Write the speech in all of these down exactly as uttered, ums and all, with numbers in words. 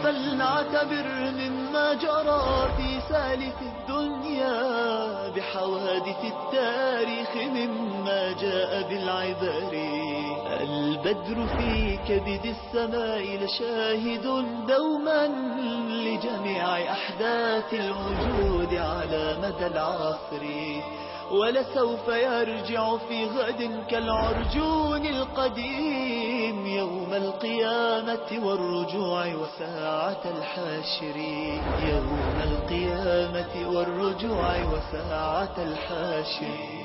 فلنعتبر مما جرى في سالف الدنيا بحوادث التاريخ مما جاء بالعبر. البدر في كبد السماء لشاهد دوما لجميع أحداث الوجود على مدى العصر، ولسوف يرجع في غد كالعرجون القديم يوم القيامة والرجوع وساعة الحاشر. يوم القيامة والرجوع وساعة الحاشر.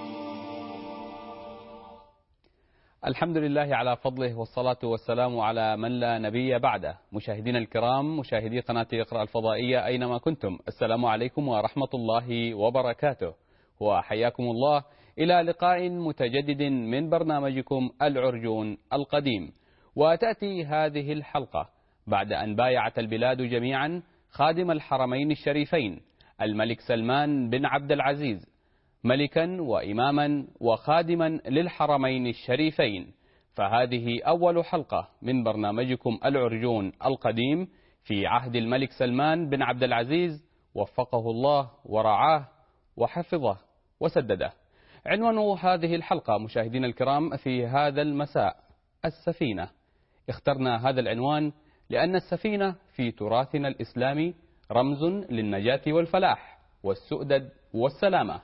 الحمد لله على فضله والصلاة والسلام على من لا نبي بعده. مشاهدينا الكرام، مشاهدي قناة اقرأ الفضائية أينما كنتم، السلام عليكم ورحمة الله وبركاته، وحياكم الله إلى لقاء متجدد من برنامجكم العرجون القديم. وتأتي هذه الحلقة بعد أن بايعت البلاد جميعا خادم الحرمين الشريفين الملك سلمان بن عبد العزيز ملكا وإماما وخادما للحرمين الشريفين. فهذه أول حلقة من برنامجكم العرجون القديم في عهد الملك سلمان بن عبد العزيز، وفقه الله ورعاه وحفظه وسدده. عنوان هذه الحلقة مشاهدينا الكرام في هذا المساء السفينة. اخترنا هذا العنوان لأن السفينة في تراثنا الإسلامي رمز للنجاة والفلاح والسؤدد والسلامة.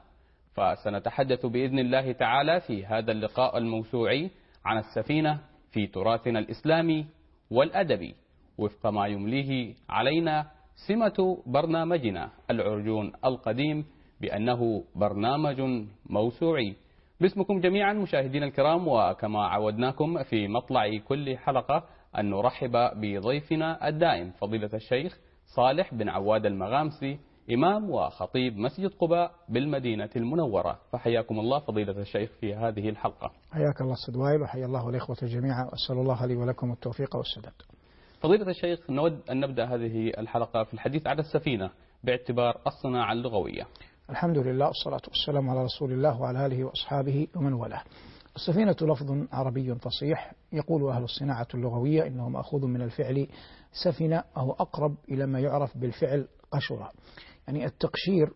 فسنتحدث بإذن الله تعالى في هذا اللقاء الموسوعي عن السفينة في تراثنا الإسلامي والأدبي وفق ما يمليه علينا سمة برنامجنا العرجون القديم بأنه برنامج موسوعي. باسمكم جميعا مشاهدينا الكرام، وكما عودناكم في مطلع كل حلقة أن نرحب بضيفنا الدائم فضيلة الشيخ صالح بن عواد المغامسي، إمام وخطيب مسجد قباء بالمدينة المنورة. فحياكم الله فضيلة الشيخ في هذه الحلقة. حياك الله أستاذ وائل، وحيا الله الإخوة جميعا، وأسأل الله لي ولكم التوفيق والسداد. فضيلة الشيخ، نود أن نبدأ هذه الحلقة في الحديث عن السفينة باعتبار الصناعة اللغوية. الحمد لله والصلاة والسلام على رسول الله وعلى آله وأصحابه ومن والاه. السفينة لفظ عربي فصيح، يقول أهل الصناعة اللغوية إنه مأخوذ من الفعل سفنة، أو أقرب إلى ما يعرف بالفعل قشرة. يعني التقشير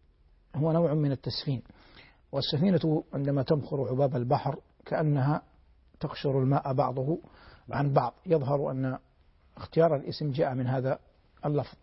هو نوع من التسفين، والسفينة عندما تمخر عباب البحر كأنها تقشر الماء بعضه عن بعض. يظهر أن اختيار الاسم جاء من هذا اللفظ.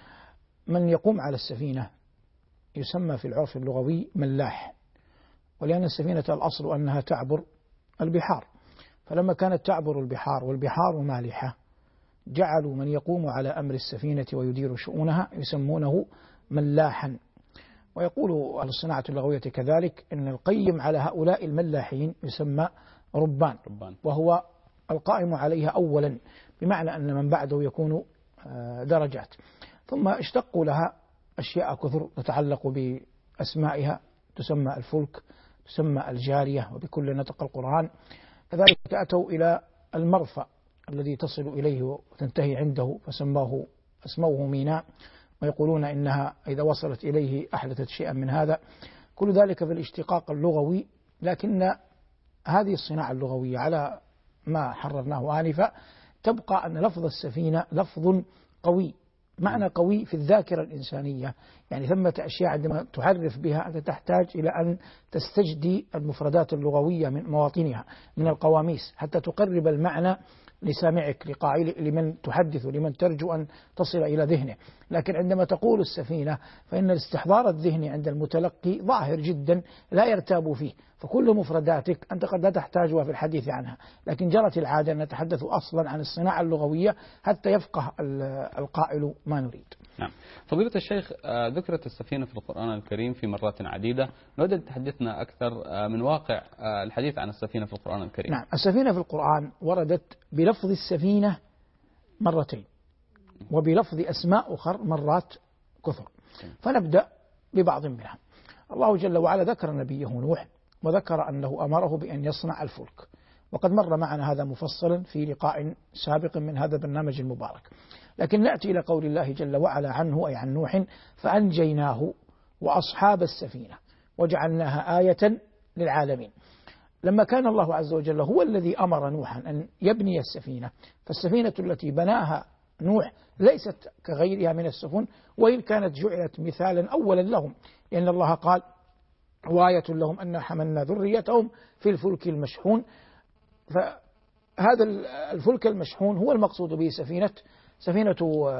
من يقوم على السفينة يسمى في العرف اللغوي ملاح، ولأن السفينة الأصل أنها تعبر البحار، فلما كانت تعبر البحار والبحار مالحة جعلوا من يقوم على أمر السفينة ويدير شؤونها يسمونه ملاحا. ويقول أهل الصناعة اللغوية كذلك إن القيم على هؤلاء الملاحين يسمى ربان، وهو القائم عليها أولا، بمعنى أن من بعده يكون درجات. ثم اشتقوا لها أشياء كثر تتعلق بأسمائها، تسمى الفلك، تسمى الجارية، وبكل نطق القرآن. كذلك أتوا إلى المرفأ الذي تصل إليه وتنتهي عنده فسموه اسموه ميناء، ويقولون إنها إذا وصلت إليه أحدثت شيئا من هذا. كل ذلك في الاشتقاق اللغوي، لكن هذه الصناعة اللغوية على ما حررناه آنفا تبقى أن لفظ السفينة لفظ قوي، معنى قوي في الذاكرة الإنسانية. يعني ثمة أشياء عندما تعرف بها أنت تحتاج إلى أن تستجدي المفردات اللغوية من مواطنها من القواميس حتى تقرب المعنى لسامعك، لقائل، لمن تحدث، لمن ترجو أن تصل إلى ذهنه. لكن عندما تقول السفينة فإن الاستحضار الذهني عند المتلقي ظاهر جدا لا يرتاب فيه، فكل مفرداتك أنت قد لا تحتاجها في الحديث عنها، لكن جرت العادة أن نتحدث أصلا عن الصناعة اللغوية حتى يفقه القائل ما نريد. نعم. فضيلة الشيخ، ذكرت السفينة في القرآن الكريم في مرات عديدة، نود أن تحدثنا أكثر من واقع الحديث عن السفينة في القرآن الكريم. نعم، السفينة في القرآن وردت بلفظ السفينة مرتين، وبلفظ أسماء أخر مرات كثر. فنبدأ ببعض منها. الله جل وعلا ذكر نبيه نوح، وذكر أنه أمره بأن يصنع الفلك، وقد مر معنا هذا مفصلا في لقاء سابق من هذا البرنامج المبارك. لكن نأتي إلى قول الله جل وعلا عنه، أي عن نوح: فأنجيناه وأصحاب السفينة وجعلناها آية للعالمين. لما كان الله عز وجل هو الذي أمر نوحا أن يبني السفينة، فالسفينة التي بناها نوح ليست كغيرها من السفن، وإن كانت جعلت مثالا أولا لهم، لأن الله قال وآية لهم أن حملنا ذريتهم في الفلك المشحون. فهذا الفلك المشحون هو المقصود به سفينة سفينة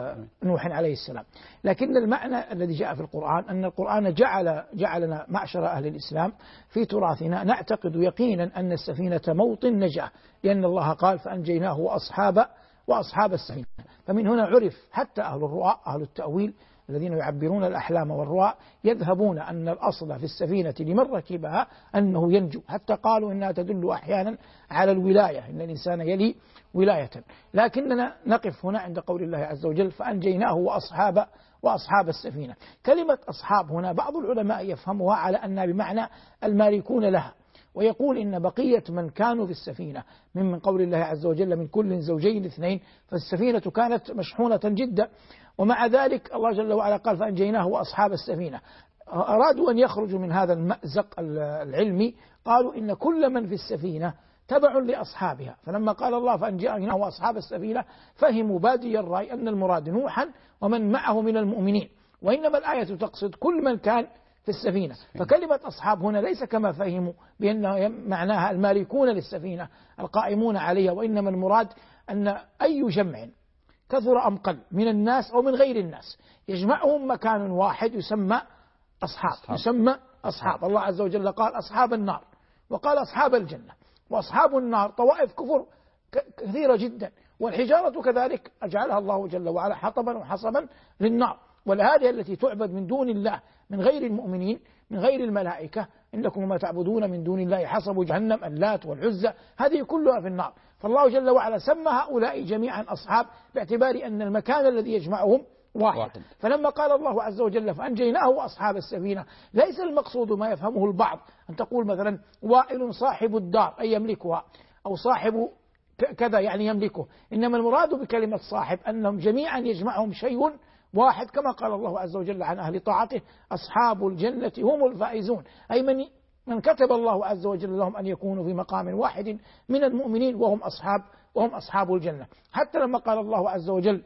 نوح عليه السلام. لكن المعنى الذي جاء في القرآن أن القرآن جعل جعلنا معشر أهل الإسلام في تراثنا نعتقد يقينا أن السفينة موطن نجاة، لأن الله قال فأنجيناه وأصحاب وأصحاب السفينة. فمن هنا عرف حتى أهل الرؤى أهل التأويل الذين يعبرون الأحلام والرؤى يذهبون أن الأصل في السفينة لمن ركبها أنه ينجو، حتى قالوا إنها تدل أحيانا على الولاية، إن الإنسان يلي ولاية. لكننا نقف هنا عند قول الله عز وجل فأنجيناه وأصحاب وأصحاب السفينة. كلمة أصحاب هنا بعض العلماء يفهمها على أنها بمعنى المالكون لها، ويقول إن بقية من كانوا في السفينة ممن قول الله عز وجل من كل زوجين اثنين، فالسفينة كانت مشحونة جدا، ومع ذلك الله جل وعلا قال فأنجيناه وأصحاب السفينة. أرادوا أن يخرجوا من هذا المأزق العلمي، قالوا إن كل من في السفينة تبع لأصحابها، فلما قال الله فأنجيناه وأصحاب السفينة فهموا بادي الرأي أن المراد نوحا ومن معه من المؤمنين، وإنما الآية تقصد كل من كان في السفينة. فكلمة أصحاب هنا ليس كما فهموا بأن معناها المالكون للسفينة القائمون عليها، وإنما المراد أن أي جمع كثر أم قل من الناس أو من غير الناس يجمعهم مكان واحد يسمى أصحاب, أصحاب. يسمى أصحاب. الله عز وجل قال أصحاب النار وقال أصحاب الجنة، وأصحاب النار طوائف كفر كثيرة جدا، والحجارة كذلك أجعلها الله جل وعلا حطبا وحصبا للنار. والآلهة التي تعبد من دون الله من غير المؤمنين من غير الملائكة إنكم ما تعبدون من دون الله حصب جهنم اللات والعزى، هذه كلها في النار. فالله جل وعلا سمى هؤلاء جميعا أصحاب باعتبار أن المكان الذي يجمعهم واحد. واحد. فلما قال الله عز وجل فأنجيناه وأصحاب السفينة ليس المقصود ما يفهمه البعض أن تقول مثلا وائل صاحب الدار أي يملكها أو صاحب كذا يعني يملكه، إنما المراد بكلمة صاحب أنهم جميعا يجمعهم شيء واحد، كما قال الله عز وجل عن أهل طاعته أصحاب الجنة هم الفائزون، أي من من كتب الله عز وجل لهم أن يكونوا في مقام واحد من المؤمنين وهم أصحاب وهم أصحاب الجنة. حتى لما قال الله عز وجل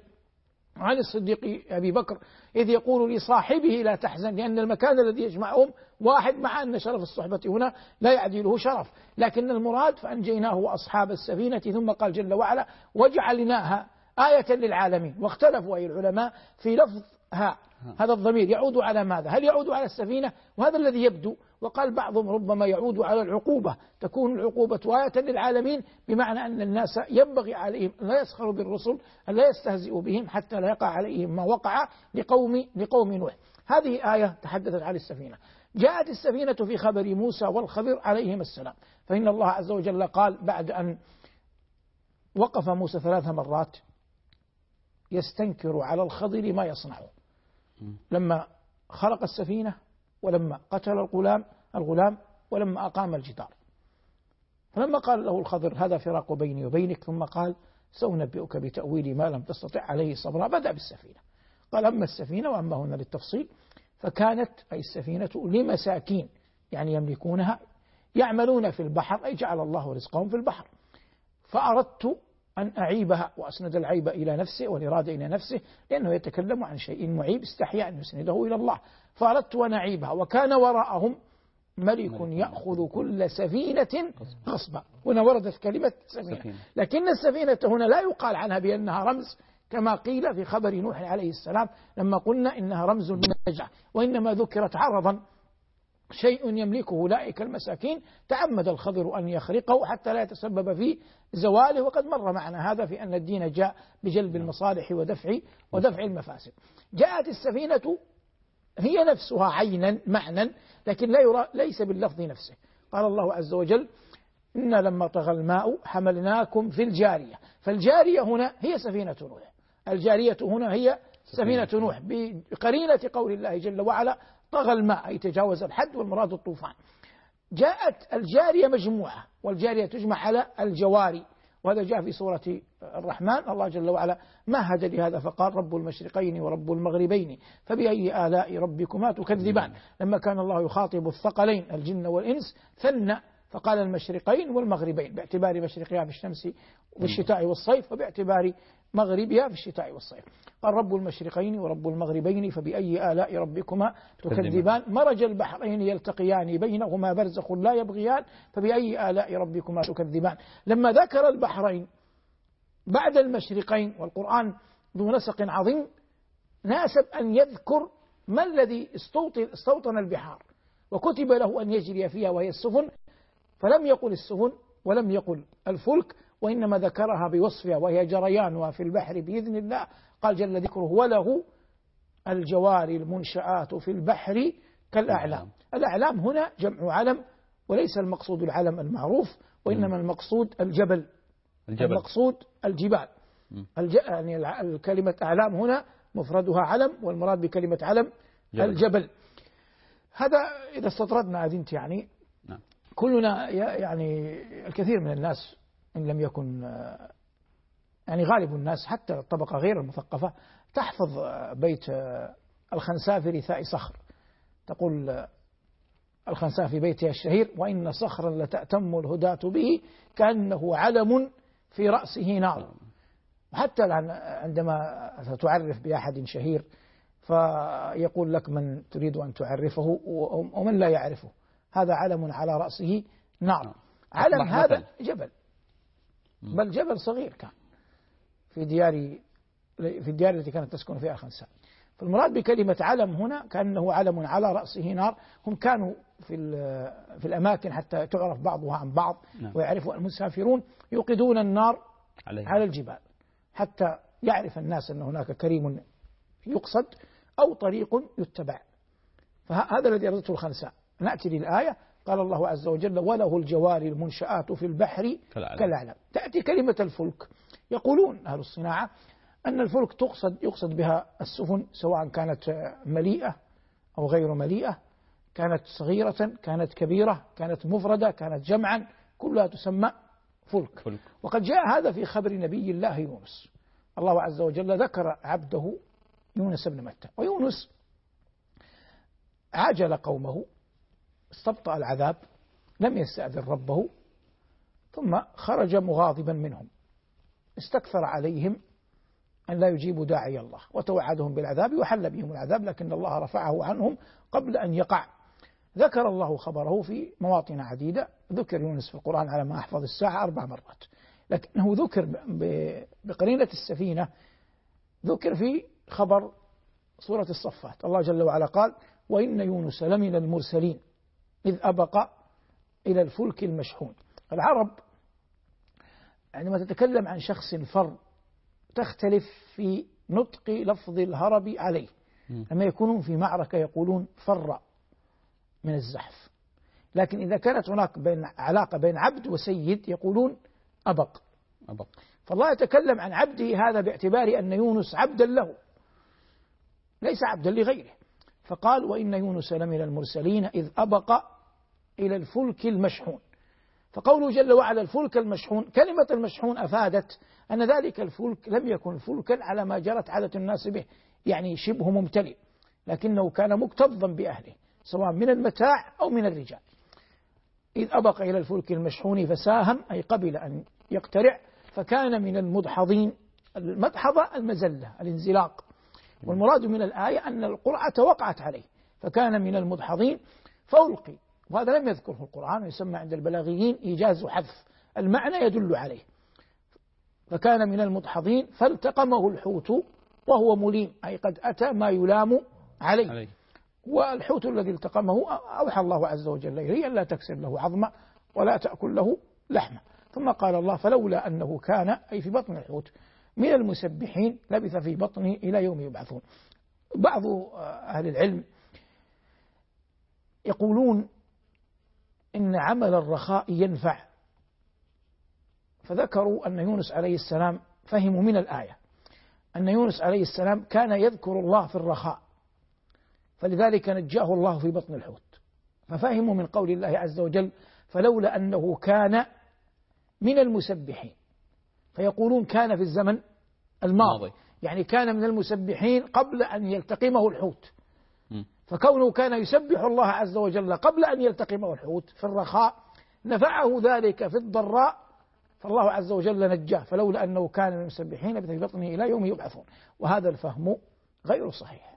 عن الصديق أبي بكر إذ يقول لصاحبه لا تحزن، لأن المكان الذي يجمعهم واحد، مع أن شرف الصحبة هنا لا يعدله شرف، لكن المراد فأنجيناه وأصحاب السفينة. ثم قال جل وعلا وجعلناها آية للعالمين. واختلفوا أي العلماء في لفظ ها هذا الضمير يعود على ماذا؟ هل يعود على السفينة؟ وهذا الذي يبدو، وقال بعضهم ربما يعود على العقوبة، تكون العقوبة آية للعالمين، بمعنى أن الناس ينبغي عليهم أن لا يسخروا بالرسل أن لا يستهزئوا بهم حتى لا يقع عليهم ما وقع لقوم لقوم نوح. هذه آية تحدثت عن السفينة. جاءت السفينة في خبر موسى والخضر عليهما السلام، فإن الله عز وجل قال بعد أن وقف موسى ثلاث مرات يستنكر على الخضر ما يصنعه، لما خلق السفينة ولما قتل الغلام الغلام ولما أقام الجدار. فلما قال له الخضر هذا فراق بيني وبينك، ثم قال سأنبئك بتأويل ما لم تستطع عليه صبرا، بدأ بالسفينة. قال أما السفينة وأما هنا للتفصيل فكانت أي السفينة لمساكين يعني يملكونها يعملون في البحر، أي جعل الله رزقهم في البحر، فأردت أن أعيبها، وأسند العيب إلى نفسه والإرادة إلى نفسه، لأنه يتكلم عن شيء معيب استحياء أن يسنده إلى الله. فأردت أن أعيبها وكان وراءهم ملك يأخذ كل سفينة غصبا. هنا وردت كلمة سفينة، لكن السفينة هنا لا يقال عنها بأنها رمز كما قيل في خبر نوح عليه السلام لما قلنا إنها رمز للنجاة، وإنما ذكرت عرضا شيء يملكه أولئك المساكين تعمد الخضر أن يخرقه حتى لا يتسبب في زواله، وقد مر معنا هذا في أن الدين جاء بجلب المصالح ودفع ودفع المفاسد. جاءت السفينة هي نفسها عينا معنى، لكن لا يرى ليس باللفظ نفسه. قال الله عز وجل إن لما طغى الماء حملناكم في الجارية، فالجارية هنا هي سفينة نوح، الجارية هنا هي سفينة نوح بقرينة قول الله جل وعلا طغى الماء أي تجاوز الحد، والمراد الطوفان. جاءت الجارية مجموعة، والجارية تجمع على الجواري، وهذا جاء في سورة الرحمن. الله جل وعلا مهد لهذا فقال رب المشرقين ورب المغربين فبأي آلاء ربكما تكذبان. لما كان الله يخاطب الثقلين الجن والإنس ثنى فقال المشرقين والمغربين باعتبار مشرقها بالشمس والشتاء والصيف، وباعتبار مغربها في الشتاء والصيف. قال رب المشرقين ورب المغربين فبأي آلاء ربكما تكذبان مرج البحرين يلتقيان بينهما برزخ لا يبغيان فبأي آلاء ربكما تكذبان. لما ذكر البحرين بعد المشرقين والقرآن ذو نسق عظيم ناسب أن يذكر ما الذي استوطن البحار وكتب له أن يجري فيها وهي السفن، فلم يقل السفن ولم يقل الفلك، وإنما ذكرها بوصفها وهي جريانها في البحر بإذن الله. قال جل ذكره وله الجوار المنشآت في البحر كالأعلام. الأعلام هنا جمع علم، وليس المقصود العلم المعروف، وإنما المقصود الجبل, الجبل. المقصود الجبال. الج... يعني الكلمة أعلام هنا مفردها علم، والمراد بكلمة علم جبل. الجبل. هذا إذا استطردنا أذنت يعني نعم. كلنا يعني الكثير من الناس إن لم يكن يعني غالب الناس حتى الطبقة غير المثقفة تحفظ بيت الخنساء في رثاء صخر. تقول الخنساء في بيتها الشهير وإن صخرا لتأتم الهداة به كأنه علم في رأسه نار. حتى عندما تعرف بأحد شهير فيقول لك من تريد أن تعرفه ومن لا يعرفه، هذا علم على رأسه نار. علم هذا جبل، بل جبل صغير كان في ديار في الديار التي كانت تسكن فيها الخنساء. فالمراد بكلمة علم هنا كأنه علم على رأسه نار. هم كانوا في في الأماكن حتى تعرف بعضها عن بعض ويعرفوا المسافرون يوقدون النار عليه. على الجبال حتى يعرف الناس أن هناك كريم يقصد أو طريق يتبع. فهذا الذي أردته الخنساء. نأتي للآية. قال الله عز وجل وله الجوار المنشآت في البحر كالأعلام. تأتي كلمة الفلك. يقولون أهل الصناعة أن الفلك تقصد يقصد بها السفن سواء كانت مليئة أو غير مليئة، كانت صغيرة كانت كبيرة، كانت مفردة كانت جمعا، كلها تسمى فلك. فلك. وقد جاء هذا في خبر نبي الله يونس. الله عز وجل ذكر عبده يونس بن متى، ويونس عاجل قومه، استبطأ العذاب، لم يستأذن ربه، ثم خرج مغاضبا منهم، استكثر عليهم أن لا يجيبوا داعي الله، وتوعدهم بالعذاب وحل بهم العذاب، لكن الله رفعه عنهم قبل أن يقع. ذكر الله خبره في مواطن عديدة. ذكر يونس في القرآن على ما أحفظ الساعة أربع مرات، لكنه ذكر بقرينة السفينة، ذكر في خبر سورة الصفات. الله جل وعلا قال وإن يونس لمن المرسلين إذ أبق إلى الفلك المشحون. العرب عندما تتكلم عن شخص فر تختلف في نطق لفظ الهرب عليه. لما يكونون في معركة يقولون فر من الزحف، لكن إذا كانت هناك بين علاقة بين عبد وسيد يقولون أبق. أبق. فالله يتكلم عن عبده هذا باعتبار أن يونس عبدا له ليس عبدا لغيره، فقال وإن يونس لمن المرسلين إذ أبق إلى الفلك المشحون. فقوله جل وعلا الفلك المشحون، كلمة المشحون أفادت أن ذلك الفلك لم يكن فلكا على ما جرت عادة الناس به، يعني شبه ممتلئ، لكنه كان مكتظا بأهله سواء من المتاع أو من الرجال. إذ أبق إلى الفلك المشحون فساهم أي قبل أن يقترع، فكان من المدحضين. المدحضة المزلة الانزلاق، والمراد من الآية أن القرعة وقعت عليه فكان من المدحضين فألقي. وهذا لم يذكره القرآن، يسمى عند البلاغيين إيجاز حذف، المعنى يدل عليه. فكان من المدحضين فالتقمه الحوت وهو مليم، أي قد أتى ما يلام عليه, عليه. والحوت الذي التقمه أوحى الله عز وجل إليه أن لا تكسر له عظمة ولا تأكل له لحمة. ثم قال الله فلولا أنه كان أي في بطن الحوت من المسبحين لبث في بطنه إلى يوم يبعثون. بعض أهل العلم يقولون إن عمل الرخاء ينفع، فذكروا أن يونس عليه السلام فهموا من الآية أن يونس عليه السلام كان يذكر الله في الرخاء، فلذلك نجاه الله في بطن الحوت. ففهموا من قول الله عز وجل فلولا أنه كان من المسبحين، فيقولون كان في الزمن الماضي، يعني كان من المسبحين قبل أن يلتقمه الحوت. فكونه كان يسبح الله عز وجل قبل أن يلتقمه الحوت في الرخاء نفعه ذلك في الضراء فالله عز وجل نجاه، فلولا أنه كان من المسبحين في بطنه إلى يوم يبعثون. وهذا الفهم غير صحيح.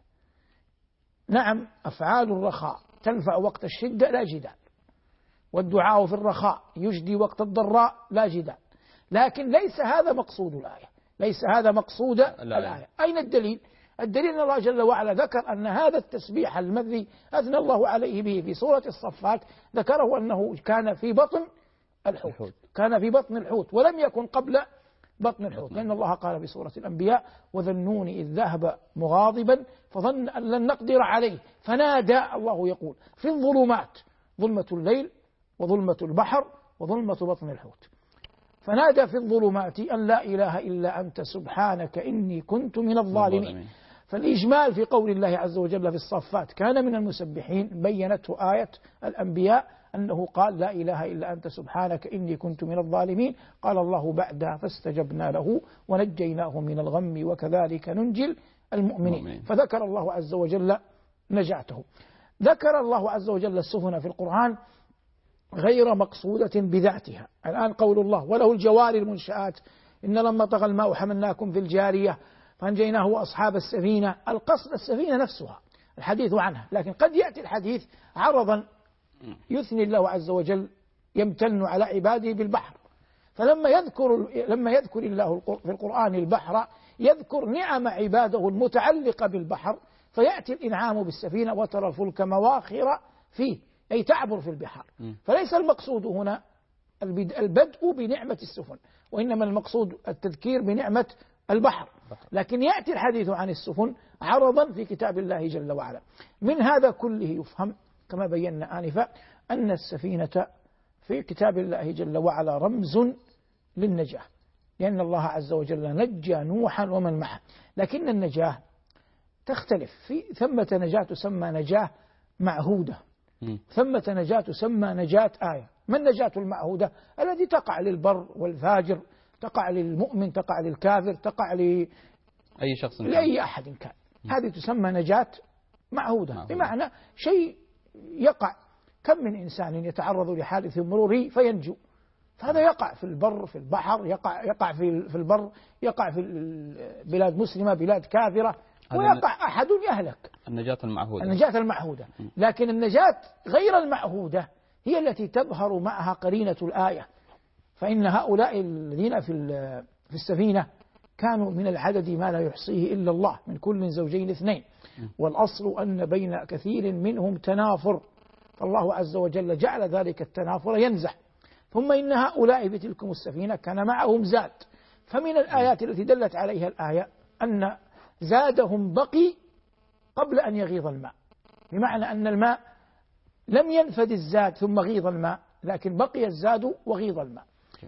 نعم أفعال الرخاء تنفع وقت الشدة لا جدال، والدعاء في الرخاء يجدي وقت الضراء لا جدال، لكن ليس هذا مقصود الآية، ليس هذا مقصود الآية. أين الدليل؟ الدليل أن الله جل وعلا ذكر أن هذا التسبيح الذي أثنى الله عليه به في سورة الصفات ذكره أنه كان في بطن الحوت، كان في بطن الحوت ولم يكن قبل بطن الحوت، لأن الله قال في سورة الأنبياء وذا النون إذ ذهب مغاضبا فظن أن لن نقدر عليه فنادى، الله يقول في الظلمات، ظلمة الليل وظلمة البحر وظلمة بطن الحوت، فنادى في الظلمات أن لا إله إلا أنت سبحانك إني كنت من الظالمين. فالإجمال في قول الله عز وجل في الصفات كان من المسبحين بينته آية الأنبياء أنه قال لا إله إلا أنت سبحانك إني كنت من الظالمين. قال الله بعدها فاستجبنا له ونجيناه من الغم وكذلك ننجي المؤمنين. فذكر الله عز وجل نجاته. ذكر الله عز وجل السفن في القرآن غير مقصودة بذاتها. الآن قول الله وله الجوار المنشآت إن لما طغى الماء حملناكم في الجارية فأنجيناه وأصحاب السفينة، القصد السفينة نفسها الحديث عنها، لكن قد يأتي الحديث عرضا يثني الله عز وجل يمتن على عباده بالبحر، فلما يذكر لما يذكر الله في القرآن البحر يذكر نعم عباده المتعلقة بالبحر، فيأتي الإنعام بالسفينة وترى الفلك مواخر فيه أي تعبر في البحار. فليس المقصود هنا البدء بنعمة السفن، وإنما المقصود التذكير بنعمة البحر، لكن يأتي الحديث عن السفن عرضا في كتاب الله جل وعلا. من هذا كله يفهم كما بينا آنفا أن السفينة في كتاب الله جل وعلا رمز للنجاة، لأن الله عز وجل نجى نوحا ومن معه، لكن النجاة تختلف، في ثمة نجاة تسمى نجاة معهودة، ثمة نجاة تسمى نجاة آية. ما النجاة المعهودة؟ التي تقع للبر والفاجر، تقع للمؤمن، تقع للكافر، تقع لأي شخص لأي أحد كان، هذه تسمى نجاة معهودة، معهودة. بمعنى شيء يقع، كم من إنسان يتعرض لحادث مروري فينجو، فهذا يقع في البر في البحر، يقع يقع في في البر، يقع في بلاد مسلمة بلاد كافرة، ويقع أحد يهلك. النجاة المعهودة، النجاة المعهودة. لكن النجاة غير المعهودة هي التي تظهر معها قرينة الآية، فإن هؤلاء الذين في في السفينة كانوا من العدد ما لا يحصيه إلا الله، من كل زوجين اثنين، والأصل أن بين كثير منهم تنافر، فالله عز وجل جعل ذلك التنافر ينزح. ثم إن هؤلاء في تلكم السفينة كان معهم زاد، فمن الآيات التي دلت عليها الآية أن زادهم بقي قبل أن يغيض الماء، بمعنى أن الماء لم ينفد الزاد ثم غيض الماء، لكن بقي الزاد وغيض الماء.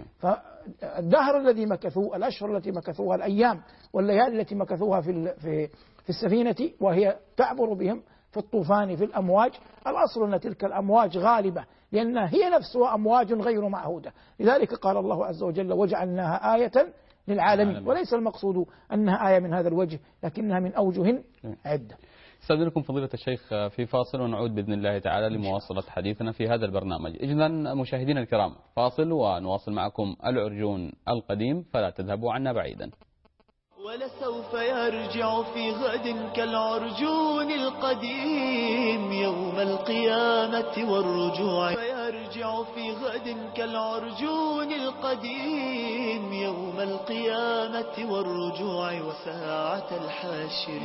فالدهر الذي مكثوه، الأشهر التي مكثوها، الأيام والليالي التي مكثوها في في في السفينة وهي تعبر بهم في الطوفان في الأمواج، الأصل أن تلك الأمواج غالبة، لأنها هي نفسها أمواج غير معهودة، لذلك قال الله عز وجل وجعلناها آية للعالمين، وليس المقصود أنها آية من هذا الوجه، لكنها من أوجه عدة. استأذنكم فضيلة الشيخ في فاصل ونعود بإذن الله تعالى لمواصلة حديثنا في هذا البرنامج. إذا مشاهدينا الكرام فاصل ونواصل معكم العرجون القديم، فلا تذهبوا عنا بعيدا. ولسوف يرجع في غد كالعرجون القديم يوم القيامة والرجوع، فيرجع في غد كالعرجون القديم يوم القيامة والرجوع وساعة الحاشر.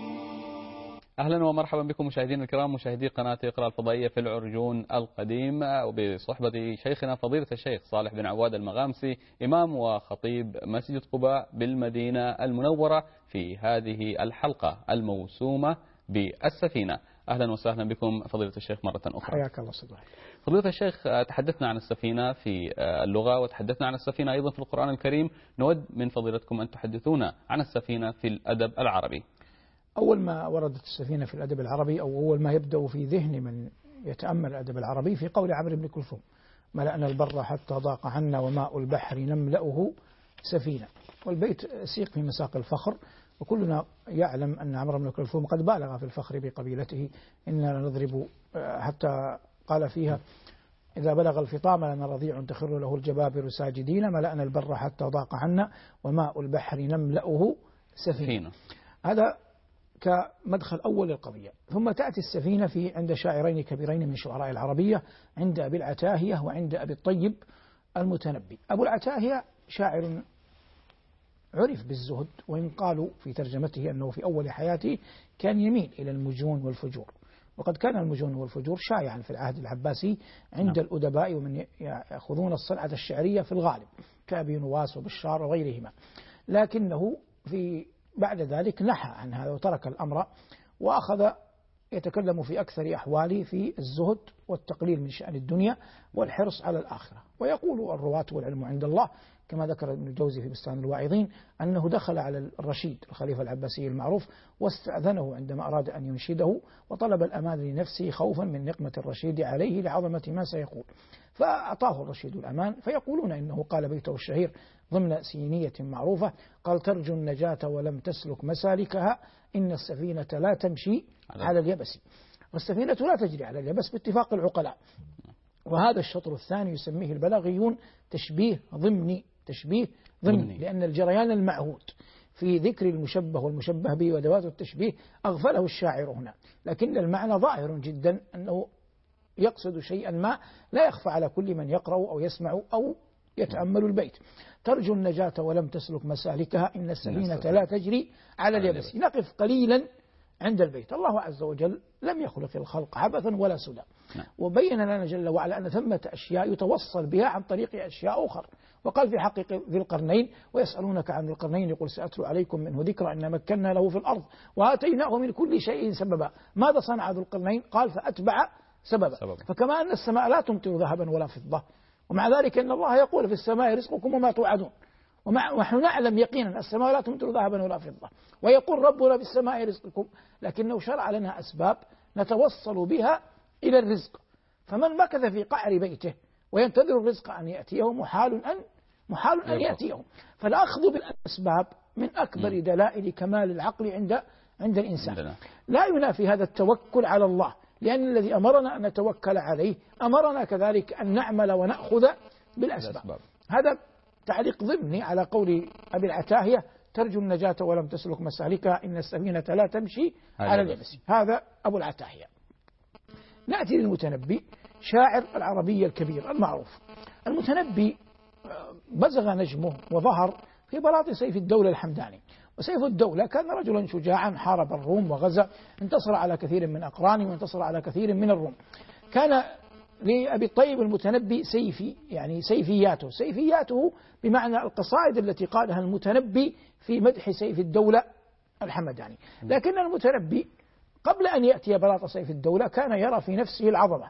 أهلا ومرحبا بكم مشاهدينا الكرام، مشاهدي قناة اقرأ الفضائية في العرجون القديم، وبصحبة شيخنا فضيلة الشيخ صالح بن عواد المغامسي، إمام وخطيب مسجد قباء بالمدينة المنورة، في هذه الحلقة الموسومة بالسفينة. أهلا وسهلا بكم فضيلة الشيخ مرة أخرى. حياك الله صدق. فضيلة الشيخ تحدثنا عن السفينة في اللغة وتحدثنا عن السفينة أيضا في القرآن الكريم، نود من فضيلتكم أن تحدثونا عن السفينة في الأدب العربي. أول ما وردت السفينة في الأدب العربي، أو أول ما يبدأ في ذهن من يتأمل الأدب العربي، في قول عمرو بن كلثوم ملأنا البر حتى ضاق عنا وماء البحر نملأه سفينة، والبيت سيق في مساق الفخر، وكلنا يعلم أن عمرو بن كلثوم قد بالغ في الفخر بقبيلته، إننا نضرب حتى قال فيها إذا بلغ الفطام لنا رضيع تخر له الجبابر ساجدين ملأنا البر حتى ضاق عنا وماء البحر نملأه سفينة. هذا كمدخل أول للقضية. ثم تأتي السفينة في عند شاعرين كبيرين من شعراء العربية، عند أبي العتاهية وعند أبي الطيب المتنبي. أبو العتاهية شاعر عرف بالزهد، وإن قالوا في ترجمته أنه في أول حياته كان يميل إلى المجون والفجور، وقد كان المجون والفجور شائعا في العهد العباسي عند نعم. الأدباء ومن يأخذون الصنعة الشعرية في الغالب كأبي نواس وبشار وغيرهما، لكنه في بعد ذلك نحى عن هذا وترك الأمر وأخذ يتكلم في أكثر أحواله في الزهد والتقليل من شأن الدنيا والحرص على الآخرة. ويقول الرواة والعلم عند الله كما ذكر ابن الجوزي في بستان الواعظين أنه دخل على الرشيد الخليفة العباسي المعروف واستأذنه عندما أراد أن ينشده، وطلب الأمان لنفسه خوفا من نقمة الرشيد عليه لعظمة ما سيقول، فأعطاه الرشيد الأمان. فيقولون إنه قال بيته الشهير ضمن سينية معروفة، قال: ترجو النجاة ولم تسلك مسالكها، إن السفينة لا تمشي على اليبس. والسفينة لا تجري على اليبس باتفاق العقلاء. وهذا الشطر الثاني يسميه البلاغيون تشبيه ضمني، تشبيه ضمني، لأن الجريان المعهود في ذكر المشبه والمشبه به وأدوات التشبيه أغفله الشاعر هنا، لكن المعنى ظاهر جدا أنه يقصد شيئا ما لا يخفى على كل من يقرأ أو يسمع أو يتأمل البيت. ترجو النجاة ولم تسلك مسالكها، إن السفينة لا تجري على اليبس. نقف قليلا عند البيت. الله عز وجل لم يخلق الخلق عبثا ولا سدى، وبين لنا جل وعلا أن ثمة أشياء يتوصل بها عن طريق أشياء أخرى. وقال في حق ذي القرنين: ويسألونك عن ذي القرنين يقول سأتلو عليكم منه ذكرى إن مكنا له في الأرض وآتيناه من كل شيء سببا. ماذا صنع ذو القرنين؟ قال: فأتبع سببا. سبب. فكما أن السماء لا تمطر ذهبا ولا فضة، ومع ذلك أن الله يقول: في السماء رزقكم وما توعدون، ونحن نعلم يقينا السماء لا تمطر ذهبا ولا فضة، ويقول ربنا: في السماء رزقكم، لكنه شرع لنا أسباب نتوصل بها إلى الرزق. فمن مكث في قعر بيته وينتظر الرزق أن يأتيه محال أن محال أن يأتيه. فالأخذ بالأسباب من أكبر دلائل كمال العقل عند عند الإنسان. لا ينافي هذا التوكل على الله، لأن الذي أمرنا أن نتوكل عليه أمرنا كذلك أن نعمل ونأخذ بالأسباب. هذا تعليق ضمني على قول أبي العتاهية: ترجو النجاة ولم تسلك مسالكها، إن السفينة لا تمشي على اليبس. هذا أبو العتاهية. نأتي للمتنبي، شاعر العربية الكبير المعروف. المتنبي بزغ نجمه وظهر في بلاط سيف الدولة الحمداني. وسيف الدولة كان رجلا شجاعا حارب الروم وغزا، انتصر على كثير من أقرانه وانتصر على كثير من الروم. كان لأبي الطيب المتنبي سيفي، يعني سيفياته سيفياته بمعنى القصائد التي قالها المتنبي في مدح سيف الدولة الحمداني. لكن المتنبي قبل أن يأتي بلاط سيف الدولة كان يرى في نفسه العظمة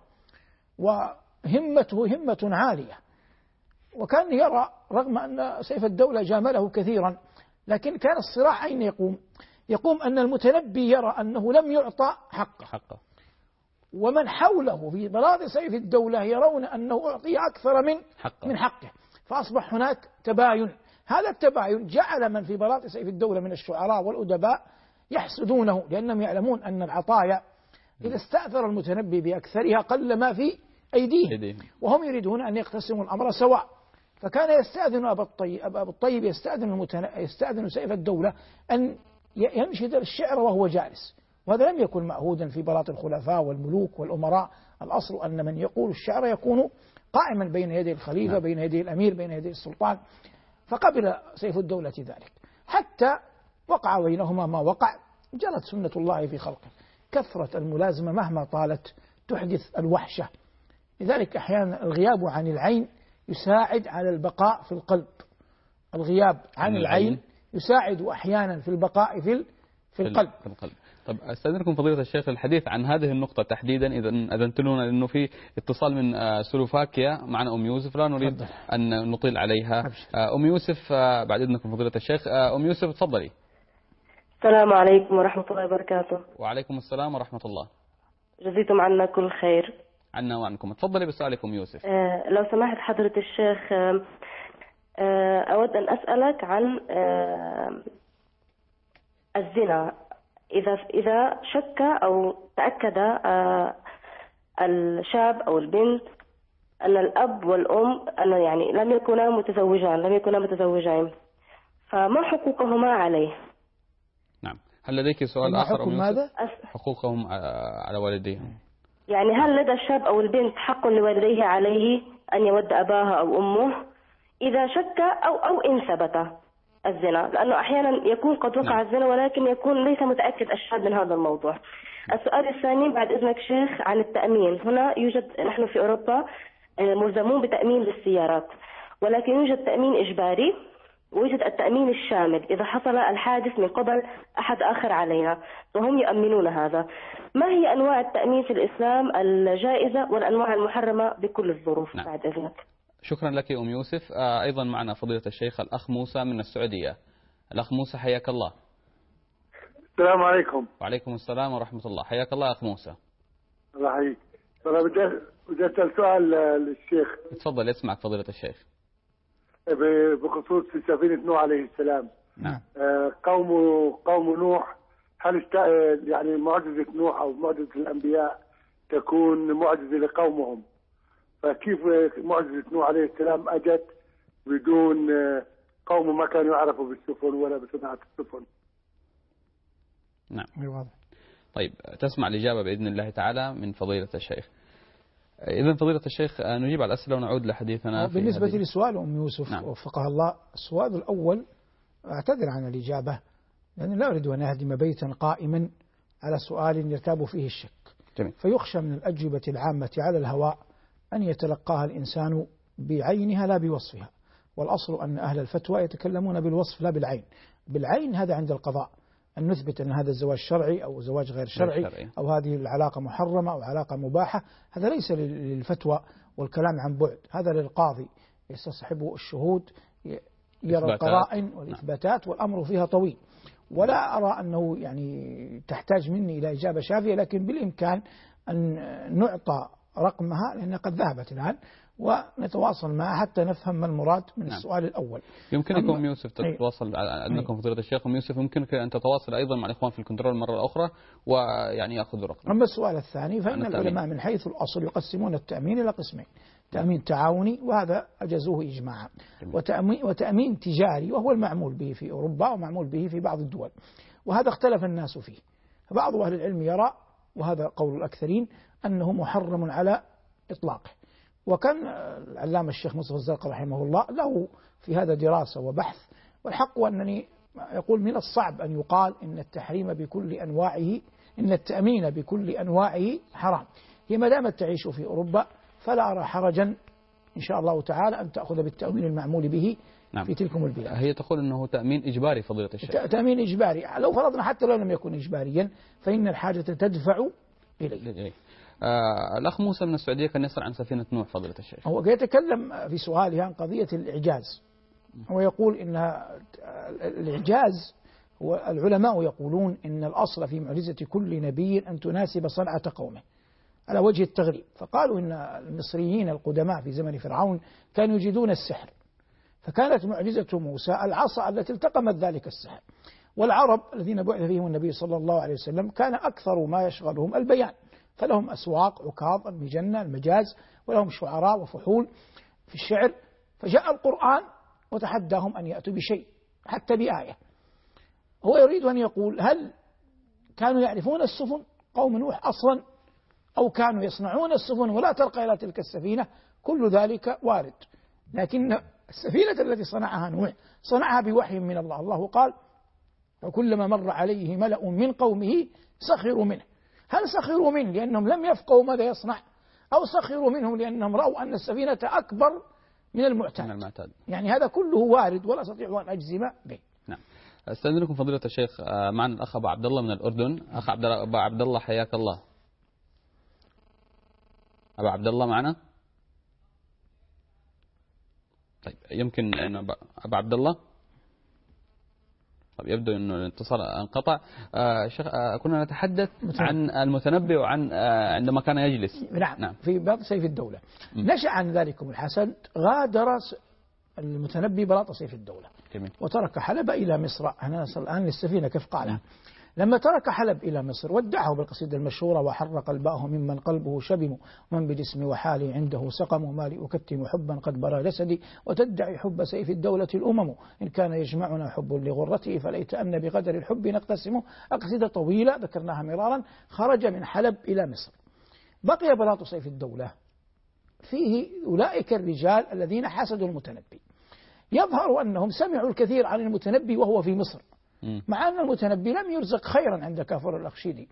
وهمته همة عالية، وكان يرى رغم أن سيف الدولة جامله كثيرا، لكن كان الصراع أين يقوم؟ يقوم أن المتنبي يرى أنه لم يعطى حقه, حقه. ومن حوله في بلاط سيف الدولة يرون أنه أعطي أكثر من حقه. من حقه، فأصبح هناك تباين. هذا التباين جعل من في بلاط سيف الدولة من الشعراء والأدباء يحسدونه، لأنهم يعلمون أن العطايا إذا استأثر المتنبي بأكثرها قل ما في أيديهم، وهم يريدون أن يقتسموا الأمر سواء. فكان يستأذن أبا الطيب, أبا الطيب يستأذن, المتن... يستأذن سيف الدولة أن ينشد الشعر وهو جالس، وهذا لم يكن معهودا في بلاط الخلفاء والملوك والأمراء. الأصل أن من يقول الشعر يكون قائما بين يدي الخليفة، بين يدي الأمير، بين يدي السلطان. فقبل سيف الدولة ذلك، حتى وقع بينهما ما وقع. جرت سنة الله في خلقه، كثرة الملازمة مهما طالت تحدث الوحشة. لذلك أحيانا الغياب عن العين يساعد على البقاء في القلب. الغياب عن العين يساعد أحيانا في البقاء في في القلب. في القلب. طب أستأذنكم فضيلة الشيخ الحديث عن هذه النقطة تحديدا، إذا أذنت لنا، لأنه في اتصال من سلوفاكيا معنا أم يوسف، لا نريد أن نطيل عليها. أم يوسف بعد إذنكم فضيلة الشيخ. أم يوسف تفضلي. السلام عليكم ورحمة الله وبركاته. وعليكم السلام ورحمة الله. جزيتم عنا كل خير. عنا وعنكم. تفضلي بسؤالكم يوسف. آه لو سمحت حضرة الشيخ، آه آه أود أن أسألك عن آه الزنا. إذا إذا شك أو تأكد آه الشاب أو البنت أن الأب والأم أن يعني لم يكونا متزوجان لم يكونا متزوجين، فما حقوقهما عليه؟ نعم. هل لديك سؤال ما آخر حكم أم ماذا؟ يوسف؟ حقوقهم على والديهم. يعني هل لدى الشاب أو البنت حق لوالديه عليه أن يود أباها أو أمه إذا شك أو أو إن ثبت الزنا؟ لأنه أحيانا يكون قد وقع نعم. الزنا ولكن يكون ليس متأكد الشاب من هذا الموضوع. السؤال الثاني بعد إذنك شيخ عن التأمين. هنا يوجد، نحن في أوروبا ملزمون بتأمين للسيارات، ولكن يوجد تأمين إجباري ويوجد التأمين الشامل إذا حصل الحادث من قبل أحد آخر علينا، وهم يؤمنون هذا. ما هي أنواع التأمين في الإسلام الجائزة والأنواع المحرمة بكل الظروف؟ نعم. بعد إذنك. شكرا لك أم يوسف. آه أيضا معنا فضيلة الشيخ الأخ موسى من السعودية. الأخ موسى حياك الله. السلام عليكم. وعليكم السلام ورحمة الله. حياك الله أخ موسى. الله يحييك. أنا بدي بدي أسأل سؤال للشيخ. تفضل يسمعك فضيلة الشيخ. بخصوص سفينة نوح عليه السلام. نعم. قوم قوم نوح، هل يعني معجزة نوح أو معجزة الأنبياء تكون معجزة لقومهم؟ فكيف معجزة نوح عليه السلام أجت بدون قومه ما كانوا يعرفوا بالسفن ولا بصناعة السفن؟ نعم. واضح. طيب تسمع الإجابة بإذن الله تعالى من فضيلة الشيخ. إذن فضيلة الشيخ نجيب على الأسئلة ونعود لحديثنا. بالنسبة لسؤال أم يوسف، نعم. وفقها الله، السؤال الأول أعتذر عن الإجابة لأني لا أريد أن أهدم بيتا قائما على سؤال يرتاب فيه الشك. جميل. فيخشى من الأجوبة العامة على الهواء أن يتلقاها الإنسان بعينها لا بوصفها، والأصل أن أهل الفتوى يتكلمون بالوصف لا بالعين. بالعين هذا عند القضاء، أن نثبت أن هذا الزواج شرعي أو زواج غير شرعي أو هذه العلاقة محرمة أو علاقة مباحة، هذا ليس للفتوى والكلام عن بعد، هذا للقاضي يستصحب الشهود، يرى القرائن والإثباتات، والأمر فيها طويل. ولا أرى أنه يعني تحتاج مني إلى إجابة شافية، لكن بالإمكان أن نعطى رقمها لأنها قد ذهبت الآن ونتواصل معها حتى نفهم ما المراد من نعم. السؤال الأول. يمكنكم يوسف تتواصل عندكم فضيلة الشيخ أم يوسف، يمكنك أن تتواصل أيضا مع الإخوان في الكنترول مرة أخرى ويعني يأخذوا رقم. أما السؤال الثاني فإن العلماء من حيث الأصل يقسمون التأمين إلى قسمين: تأمين تعاوني وهذا أجزوه إجماعا، وتأمين, وتأمين تجاري وهو المعمول به في أوروبا ومعمول به في بعض الدول، وهذا اختلف الناس فيه. فبعض أهل العلم يرى، وهذا قول الأكثرين، أنه محرم على إطلاقه. وكان العلامة الشيخ مصطفى الزرقاء رحمه الله له في هذا دراسة وبحث، والحق أنني يقول من الصعب أن يقال إن التحريم بكل أنواعه، إن التأمين بكل أنواعه حرام. هي ما دامت تعيش في أوروبا فلا أرى حرجا إن شاء الله تعالى أن تأخذ بالتأمين المعمول به نعم. في تلكم البلاد. هي تقول أنه تأمين إجباري فضيلة الشيخ. تأمين إجباري، لو فرضنا حتى لو لم يكن إجباريا فإن الحاجة تدفع إليه. آه الأخ موسى من السعودية كان يسأل عن سفينة نوح فضيلة الشيخ. هو يتكلم في سؤاله عن قضية الإعجاز، هو يقول إن الإعجاز، والعلماء يقولون إن الأصل في معجزة كل نبي أن تناسب صنعة قومه على وجه التغريب. فقالوا إن المصريين القدماء في زمن فرعون كانوا يجدون السحر، فكانت معجزة موسى العصا التي التقمت ذلك السحر. والعرب الذين بعث فيهم النبي صلى الله عليه وسلم كان أكثر ما يشغلهم البيان، فلهم أسواق، عكاظ، المجنة، المجاز، ولهم شعراء وفحول في الشعر. فجاء القرآن وتحداهم أن يأتوا بشيء حتى بآية. هو يريد أن يقول هل كانوا يعرفون السفن قوم نوح أصلا، أو كانوا يصنعون السفن ولا ترقى إلى تلك السفينة؟ كل ذلك وارد، لكن السفينة التي صنعها نوح صنعها بوحي من الله. الله قال: وكلما مر عليه ملأ من قومه سخروا منه. هل سخروا منه لأنهم لم يفقهوا ماذا يصنع، أو سخروا منهم لأنهم رأوا أن السفينة أكبر من المعتاد؟ يعني هذا كله وارد ولا أستطيع أن أجزم به. نعم. أستأذنكم فضيلة الشيخ، معنا الأخ أبو عبد الله من الأردن. أخ أبو عبد الله حياك الله. أبو عبد الله معنا؟ طيب يمكن أن أبو عبد الله، طيب يبدو أنه الاتصال انقطع. آه شيخ آه كنا نتحدث عن المتنبي وعن آه عندما كان يجلس نعم, نعم. في باب سيف الدولة. م. نشأ عن ذلك الحسن، غادر المتنبي بلاط سيف الدولة جميل. وترك حلب إلى مصر. أنا الآن للسفينة كيف قالها. لما ترك حلب إلى مصر ودعه بالقصيدة المشهورة: وحر قلبه ممن قلبه شبم ومن بجسم وحالي عنده سقم مالي أكتم حبا قد برى جسدي وتدعي حب سيف الدولة الأمم إن كان يجمعنا حب لغرته فليت أن بقدر الحب نقتسم. قصيدة طويلة ذكرناها مرارا. خرج من حلب إلى مصر، بقي بلاط سيف الدولة فيه أولئك الرجال الذين حسدوا المتنبي. يظهر أنهم سمعوا الكثير عن المتنبي وهو في مصر، مع أن المتنبي لم يرزق خيرا عند كافر الأخشيدي،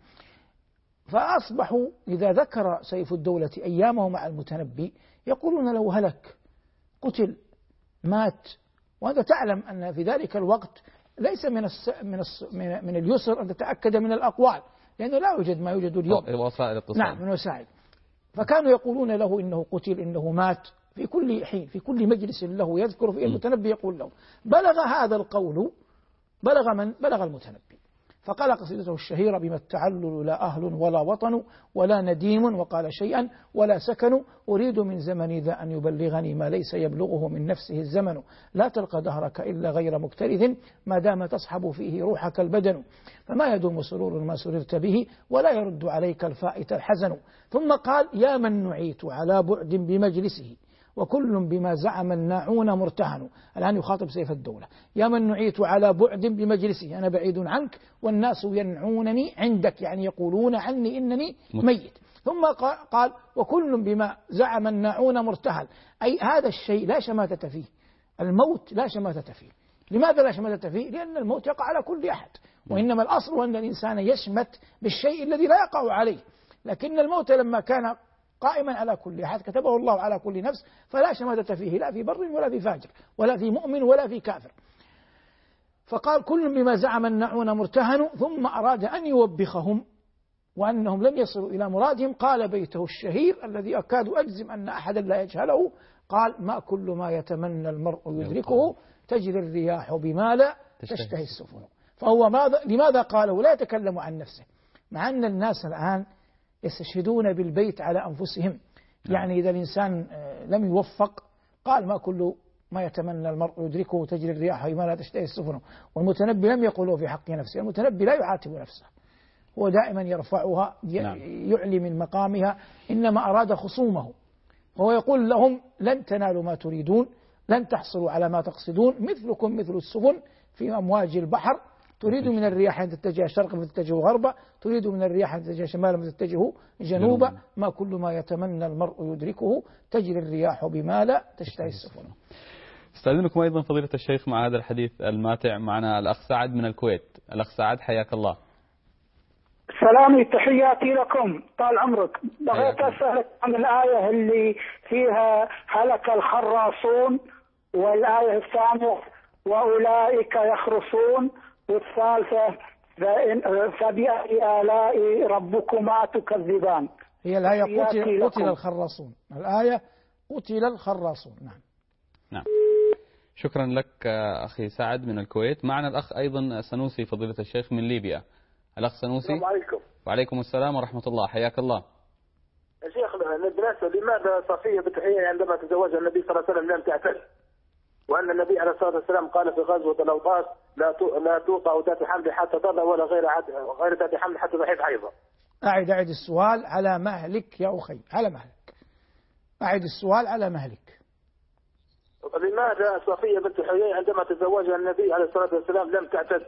فأصبحوا إذا ذكر سيف الدولة أيامه مع المتنبي يقولون له هلك، قتل، مات. وأنت تعلم أن في ذلك الوقت ليس من الس من الس من, من اليسر أن تتأكد من الأقوال، لأنه لا يوجد ما يوجد اليوم، وسائل الاتصال. نعم، من وسائل. فكانوا يقولون له إنه قتل، إنه مات، في كل حين في كل مجلس له يذكر فيه المتنبي يقول له. بلغ هذا القول بلغ من بلغ المتنبي، فقال قصيدته الشهيرة: بما التعلل لا أهل ولا وطن ولا نديم وقال شيئا ولا سكن أريد من زمني ذا أن يبلغني ما ليس يبلغه من نفسه الزمن لا تلقى دهرك إلا غير مكترث ما دام تصحب فيه روحك البدن فما يدوم سرور ما سررت به ولا يرد عليك الفائت الحزن. ثم قال: يا من نعيت على بعد بمجلسه وكل بما زعم الناعون مرتهن. الآن يخاطب سيف الدولة: يا من نعيت على بعد بمجلسه، أنا بعيد عنك والناس ينعونني عندك، يعني يقولون عني إنني ميت. ثم قال: وكل بما زعم الناعون مرتهن، أي هذا الشيء لا شماتة فيه، الموت لا شماتة فيه. لماذا لا شماتة فيه؟ لأن الموت يقع على كل أحد، وإنما الأصل أن الإنسان يشمت بالشيء الذي لا يقع عليه، لكن الموت لما كان قائما على كل أحد كتبه الله على كل نفس، فلا شماتة فيه، لا في بر ولا في فاجر ولا في مؤمن ولا في كافر. فقال: كل بما زعم الناعون مرتهن. ثم أراد أن يوبخهم وأنهم لم يصلوا إلى مرادهم، قال بيته الشهير الذي أكاد أجزم أن أحدا لا يجهله، قال: ما كل ما يتمنى المرء يدركه تجري الرياح بما لا تشتهي السفن. فهو ماذا لماذا قاله؟ لا يتكلم عن نفسه، مع أن الناس الآن يستشهدون بالبيت على أنفسهم. يعني إذا الإنسان لم يوفق قال: ما كل ما يتمنى المرء يدركه تجري الرياح بما لا تشتهي السفن. والمتنبي لم يقوله في حق نفسه، المتنبي لا يعاتب نفسه، هو دائما يرفعها، يعلي من مقامها، إنما أراد خصومه، وهو يقول لهم: لن تنالوا ما تريدون، لن تحصلوا على ما تقصدون، مثلكم مثل السفن في أمواج البحر، تريد من الرياح أن تتجه شرقا فتتجه غربا، تريد من الرياح أن تتجه شمالا فتتجه جنوبا، ما كل ما يتمنى المرء يدركه تجري الرياح بما لا تشتهي السفن. استأذنكم أيضا فضيلة الشيخ مع هذا الحديث الماتع. معنا الأخ سعد من الكويت. الأخ سعد حياك الله. سلامي، تحياتي لكم، طال عمرك. بغيت أسألك عن الآية اللي فيها هلك الخراصون، والآية الثانية وأولئك يخرصون، والثالثة فبأي آلاء ربكما تكذبان. هي الآية قتل, قتل الخراصون، الآية قتل الخراصون. نعم نعم. شكرا لك أخي سعد من الكويت. معنا الأخ أيضا سنوسي فضيلة الشيخ من ليبيا. الأخ سنوسي. السلام عليكم. وعليكم السلام ورحمة الله، حياك الله. يا شيخ، بالنسبة لماذا صفية بنت حيي عندما تزوجها النبي صلى الله عليه وسلم لم تعتد، وأن النبي عليه الصلاة والسلام قال في غزوة الأوطاس: لا لا توطأ ذات حمل حتى تضع ولا غير عد غير ذات حمل حتى تحيض حيضا. أعد أعد السؤال على مهلك يا أخي، على مهلك. أعد السؤال على مهلك. لماذا صفية بنت حيي عندما تزوجها النبي عليه الصلاة والسلام لم تعتد؟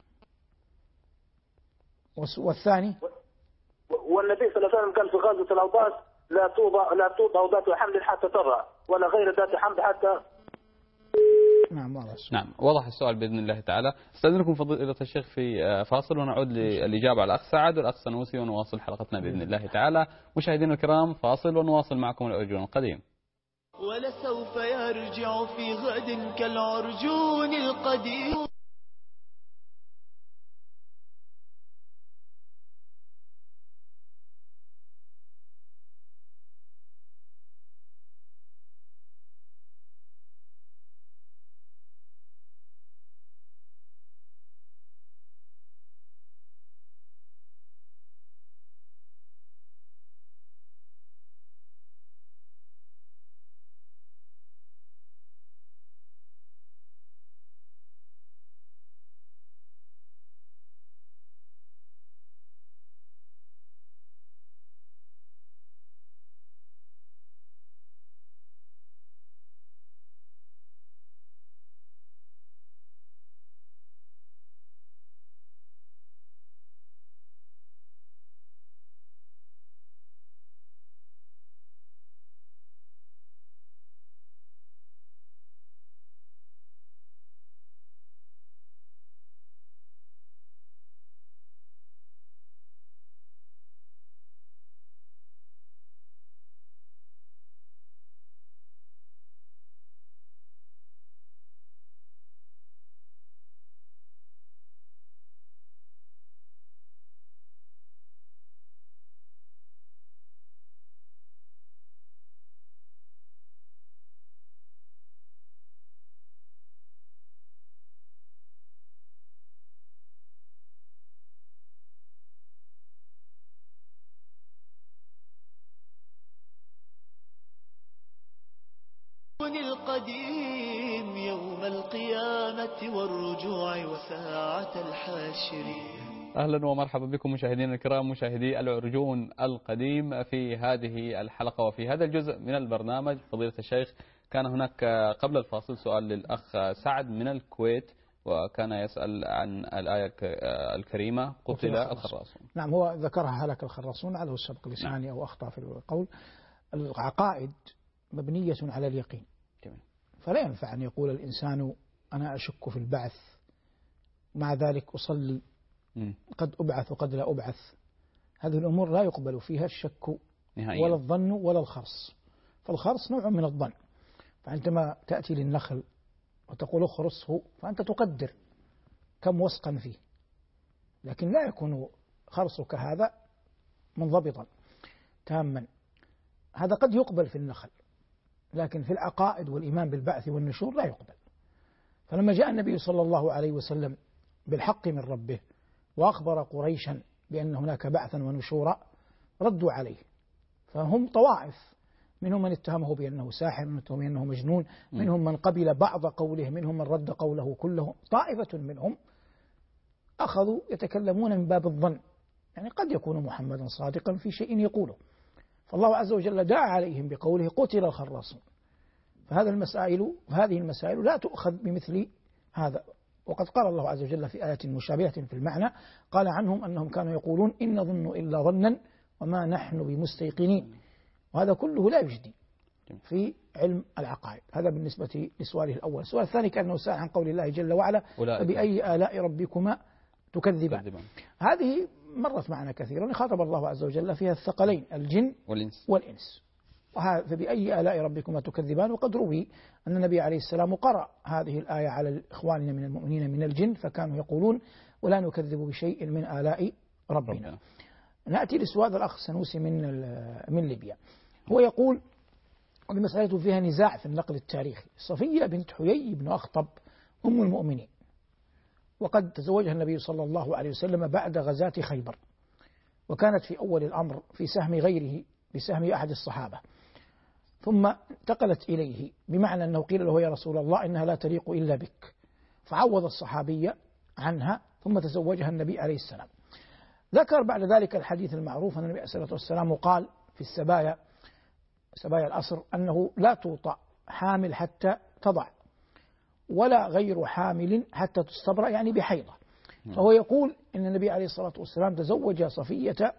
والثاني؟ والنبي صلى الله عليه وسلم قال في غزوة الأوطاس: لا توضع لا توضع ذات حمل حتى تضع ولا غير ذات حمل حتى. نعم واضح. نعم واضح السؤال بإذن الله تعالى. استأذنكم فضيلة الشيخ في فاصل ونعود للإجابة على الأخ سعد والأخ سنوسي ونواصل حلقتنا بإذن الله تعالى. مشاهدينا الكرام فاصل ونواصل معكم الأرجون القديم. ولسوف يرجع في غد كالعرجون القديم. القديم يوم القيامة والرجوع وساعة الحشر. أهلا ومرحبا بكم مشاهدينا الكرام، مشاهدي العرجون القديم. في هذه الحلقة وفي هذا الجزء من البرنامج فضيلة الشيخ، كان هناك قبل الفاصل سؤال للأخ سعد من الكويت، وكان يسأل عن الآية الكريمة قتل الخراصون. نعم، هو ذكرها هلك الخراصون، على السبق لساني نعم. أو أخطأ في القول. العقائد مبنية على اليقين، فلا ينفع أن يقول الإنسان أنا أشك في البعث مع ذلك أصلي قد أبعث وقد لا أبعث. هذه الأمور لا يقبل فيها الشك نهاية. ولا الظن ولا الخرص. فالخرص نوع من الظن، فعندما تأتي للنخل وتقول اخرصه فأنت تقدر كم وسقا فيه، لكن لا يكون خرصك هذا منضبطا تاما. هذا قد يقبل في النخل، لكن في العقائد والإيمان بالبعث والنشور لا يقبل. فلما جاء النبي صلى الله عليه وسلم بالحق من ربه وأخبر قريشا بأن هناك بعثا ونشورا ردوا عليه، فهم طوائف، منهم من اتهمه بأنه ساحر، منهم بأنه مجنون، منهم من قبل بعض قوله، منهم من رد قوله كله. طائفة منهم أخذوا يتكلمون من باب الظن، يعني قد يكون محمدا صادقا في شيء يقوله، فالله عز وجل دعا عليهم بقوله قتل الخراصون. فهذا المسائل هذه المسائل لا تؤخذ بمثل هذا. وقد قال الله عز وجل في آية مشابهة في المعنى، قال عنهم أنهم كانوا يقولون إن نظن إلا ظنا وما نحن بمستيقنين. وهذا كله لا يجدي في علم العقائد. هذا بالنسبة لسؤاله الأول. السؤال الثاني كأنه سأل عن قول الله جل وعلا فبأي آلاء ربكما تكذبان. هذه مرت معنا كثيرا، خاطب الله عز وجل فيها الثقلين الجن والإنس, والإنس. فبأي آلاء ربكما تكذبان. وقد روي أن النبي عليه السلام قرأ هذه الآية على إخواننا من المؤمنين من الجن، فكانوا يقولون ولا نكذب بشيء من آلاء ربنا, ربنا. نأتي لسؤال الأخ سنوسي من من ليبيا. هو يقول المسألة فيها نزاع في النقل التاريخي. صفية بنت حيي بن أخطب أم المؤمنين، وقد تزوجها النبي صلى الله عليه وسلم بعد غزاة خيبر، وكانت في أول الأمر في سهم غيره بسهم أحد الصحابة، ثم انتقلت إليه، بمعنى أنه قيل له يا رسول الله إنها لا تليق إلا بك، فعوض الصحابية عنها ثم تزوجها النبي عليه السلام. ذكر بعد ذلك الحديث المعروف أن النبي عليه الصلاة والسلام قال في السبايا سبايا الأسر أنه لا توطأ حامل حتى تضع، ولا غير حامل حتى تستبرأ، يعني بحيضة. فهو يقول إن النبي عليه الصلاة والسلام تزوج صفية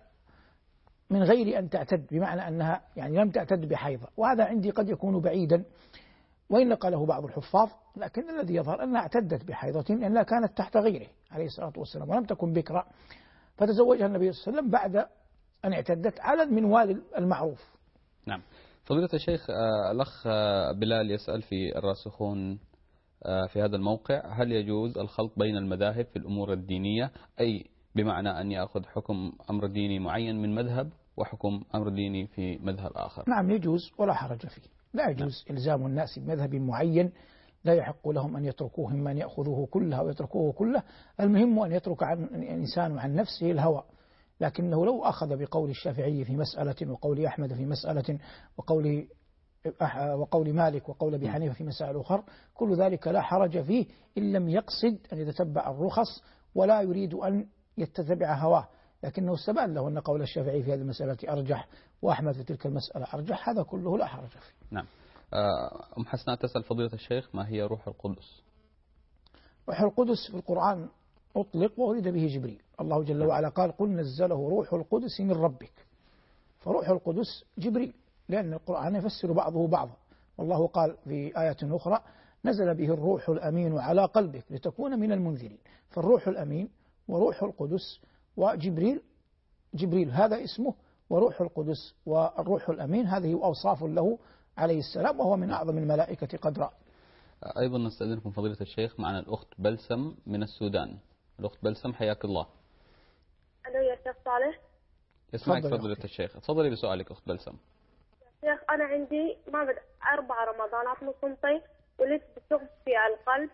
من غير أن تعتد، بمعنى أنها يعني لم تعتد بحيضة، وهذا عندي قد يكون بعيدا وإن نقله بعض الحفاظ، لكن الذي يظهر أنها اعتدت بحيضة لأنها كانت تحت غيره عليه الصلاة والسلام ولم تكن بكرا، فتزوجها النبي صلى الله عليه وسلم بعد أن اعتدت على المنوال المعروف. نعم. فضيلة الشيخ، الأخ بلال يسأل في الراسخون في هذا الموقع: هل يجوز الخلط بين المذاهب في الأمور الدينية، أي بمعنى أن يأخذ حكم أمر ديني معين من مذهب وحكم أمر ديني في مذهب آخر؟ نعم يجوز ولا حرج فيه. لا يجوز نعم. إلزام الناس بمذهب معين، لا يحق لهم أن يتركوه، إما أن يأخذوه كله أو يتركوه كله. المهم أن يترك عن الإنسان عن نفسه الهوى، لكنه لو أخذ بقول الشافعي في مسألة وقول أحمد في مسألة وقول وقول مالك وقول أبي حنيفة في مسائل أخرى، كل ذلك لا حرج فيه إن لم يقصد أن يتتبع الرخص ولا يريد أن يتبع هواه، لكنه استبان له أن قول الشافعي في هذه المسألة أرجح وأحمد في تلك المسألة أرجح، هذا كله لا حرج فيه. نعم. أم حسناء تسأل فضيلة الشيخ: ما هي روح القدس؟ روح القدس في القرآن أطلق وأريد به جبريل. الله جل وعلا قال قل نزله روح القدس من ربك، فروح القدس جبريل، لأن القرآن يفسر بعضه بعضا، والله قال في آية أخرى نزل به الروح الأمين على قلبك لتكون من المنذرين. فالروح الأمين وروح القدس وجبريل، جبريل هذا اسمه، وروح القدس والروح الأمين هذه أوصاف له عليه السلام، وهو من أعظم الملائكة قدرا. أيضا نستأذنكم فضيلة الشيخ، معنا الأخت بلسم من السودان. الأخت بلسم حياك الله. ألو يا شيخ صالح. يسمعك فضيلة الشيخ، تفضلي بسؤالك أخت بلسم. يا شيخ أنا عندي ما بدأ أربع رمضانات من صمتي، ولدت بثقب في القلب،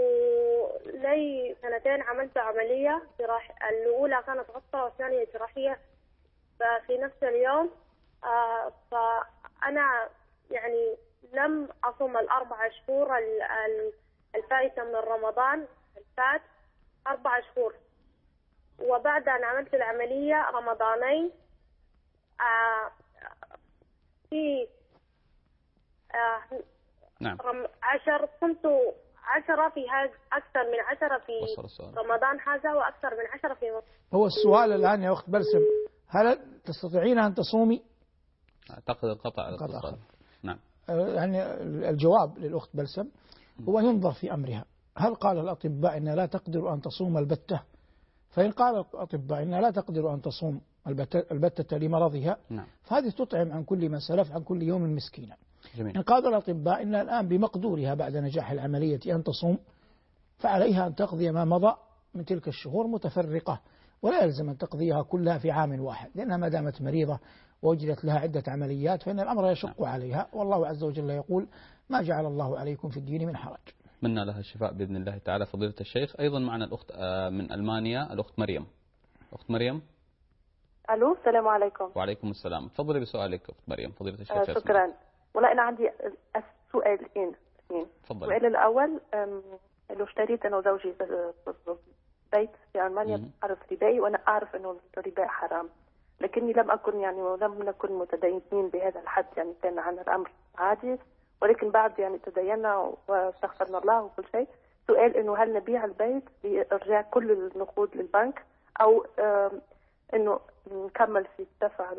ولي سنتين عملت عملية جراح، الأولى كانت غطة والثانية جراحية في نفس اليوم. آه فأنا يعني لم أصوم الأربع شهور ال- ال- الفائتة من رمضان الفات أربع شهور، وبعد أن عملت العملية رمضانين آه في آه نعم. رم- عشر كنت عشرة في هذا، أكثر من عشرة في وصل السؤال. رمضان هذا وأكثر من عشرة في مصر. هو السؤال الآن يا أخت بلسم، هل تستطيعين أن تصومي؟ أعتقد قطع الاتصال. نعم. يعني الجواب للأخت بلسم هو ينظر في أمرها. هل قال الأطباء إن لا تقدر أن تصوم البتة؟ فإن قال الأطباء إن لا تقدر أن تصوم البتة, البتة لمرضها، نعم. فهذه تطعم عن كل ما سلف عن كل يوم مسكينا. جميل. إن قال الأطباء إن الآن بمقدورها بعد نجاح العملية أن تصوم، فعليها أن تقضي ما مضى من تلك الشهور متفرقة، ولا يلزم أن تقضيها كلها في عام واحد، لأنها ما دامت مريضة ووجدت لها عدة عمليات فإن الأمر يشق عليها، والله عز وجل يقول ما جعل الله عليكم في الدين من حرج. أتمنى لها الشفاء بإذن الله تعالى فضيلة الشيخ. أيضا معنا الأخت من ألمانيا الأخت مريم. أخت مريم. الو السلام عليكم. وعليكم السلام، تفضلي بسؤالك أخت مريم فضيلة الشيخ. آه شكرا. والله أنا عندي سؤالين اثنين. السؤال الأول لو اشتريت أنا وزوجي بيت في ألمانيا أعرف ربائي، وأنا أعرف أنه الربا حرام، لكني لم أكن يعني ولم نكن متدينين بهذا الحد، يعني كان عنا الأمر عادي، ولكن بعد يعني تدينا واستغفرنا الله وكل شيء. سؤال إنه هل نبيع البيت بإرجاع كل النقود للبنك، أو إنه نكمل في دفع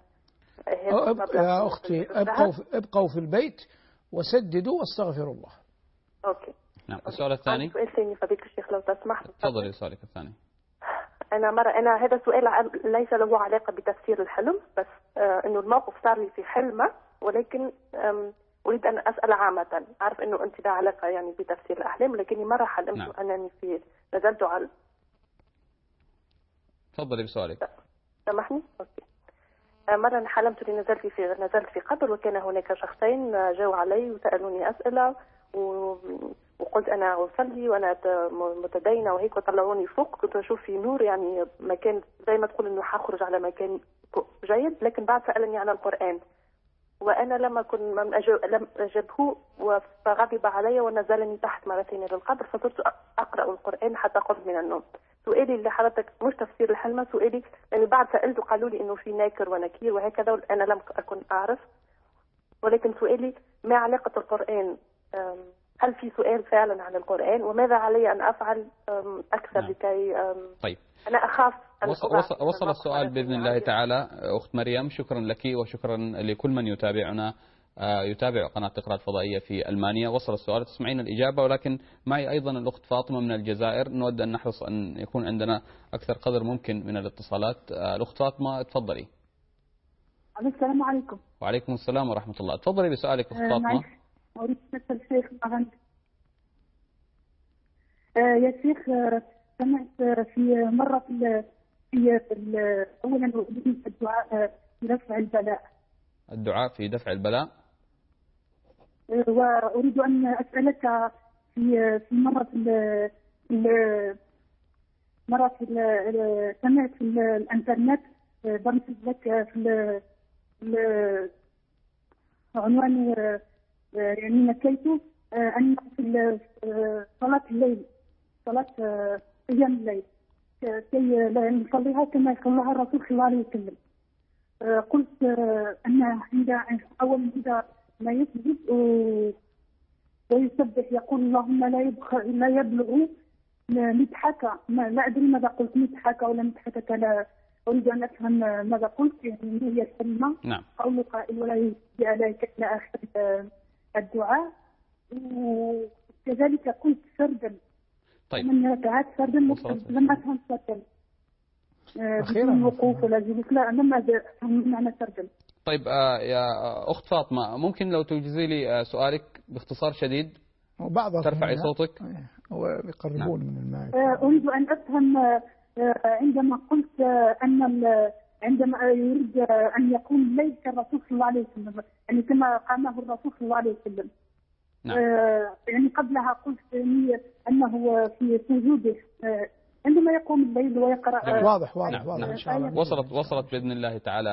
يا أختي ابقوا في, ابقوا في البيت وسددوا واستغفروا الله. أوكي. نعم. السؤال الثاني. سؤال ثاني فضيلة الشيخ لو تسمح. تفضلي سؤالك الثاني. أنا مرة أنا هذا السؤال ليس له علاقة بتفسير الحلم، بس آه إنه الموقف صار لي في حلمة، ولكن أريد أن أسأل عامة. أعرف إنه أنت لا علاقة يعني بتفسير الأحلام، لكني مرة حلمت نعم. أنني في نزلت على. تفضلي بسؤالك. سامحني. أوكي. مرة حلمت اني نزلت في نزلت في قبر، وكان هناك شخصين جاوا علي وسألوني أسئلة، وقلت أنا أصلي وأنا متدينة وهيك، وطلعوني فوق. كنت أشوف في نور، يعني مكان زي ما تقول إنه حخرج على مكان جيد، لكن بعد سألني عن القرآن، وأنا لما كنت لم أجبه فغضب علي ونزلني تحت مرتين للقبر، فصرت أقرأ القرآن حتى قمت من النوم. سؤالي اللي حضرتك مش تفسير الحلمة، سؤالي لأن بعد سألت قالوا لي إنه في ناكر ونكير وهكذا، أنا لم أكن أعرف، ولكن سؤالي ما علاقة القرآن؟ هل في سؤال فعلا عن القرآن؟ وماذا علي أن أفعل أكثر نعم. لكي طيب. أنا أخاف أن وصل, وصل, وصل السؤال بإذن الله تعالى. أخت مريم شكرا لك وشكرا لكل من يتابعنا يتابع قناة اقرأ الفضائية في ألمانيا. وصل السؤال، تسمعين الإجابة، ولكن معي أيضا الأخت فاطمة من الجزائر، نود أن نحرص أن يكون عندنا أكثر قدر ممكن من الاتصالات. الأخت فاطمة تفضلي. السلام عليكم. وعليكم السلام ورحمة الله. تفضلي بسؤالك أخت فاطمة. أريد أسأل الشيخ يا شيخ، سمعت في مرة في في أولا أريد الدعاء في دفع البلاء. الدعاء في دفع البلاء. وأريد أن أسألك في في مرة في مرة في سمعت في الإنترنت برنامج لك في عنوان يعني نسيته، أن في صلاة الليل صلاة قيام الليل كي نصليها كما صلىها الرسول صلى الله عليه وسلم. قلت أن عند أول إذا ما يسجد ويسبح يقول اللهم لا يبخ لا يبلغ مضحك، لا أدري ماذا قلت، مضحك ولا مضحكك، لا أريد أن أفهم ماذا قلت، يعني هي الكلمة. نعم. قول قائل ولا يجزي عليك إلى آخر الدعاء. وكذلك قلت سردا. طيب. من ركعات سردا لم أفهم سردا. بدون وقوف ولا جلوس، لا لم أفهم معنى سردا. طيب يا أخت فاطمة، ممكن لو توجزي لي سؤالك باختصار شديد؟ ترفعي صوتك ويقربون من الماء. أريد أن أفهم عندما قلت أن عندما يريد أن يقوم الليل كالرسول صلى الله عليه وسلم، يعني كما قامه الرسول صلى الله عليه وسلم. نعم. يعني قبلها قلت أنه في سجوده عندما يقوم الليل ويقرأ. واضح واضح نعم. واضح نعم. إن شاء الله. وصلت وصلت بإذن الله تعالى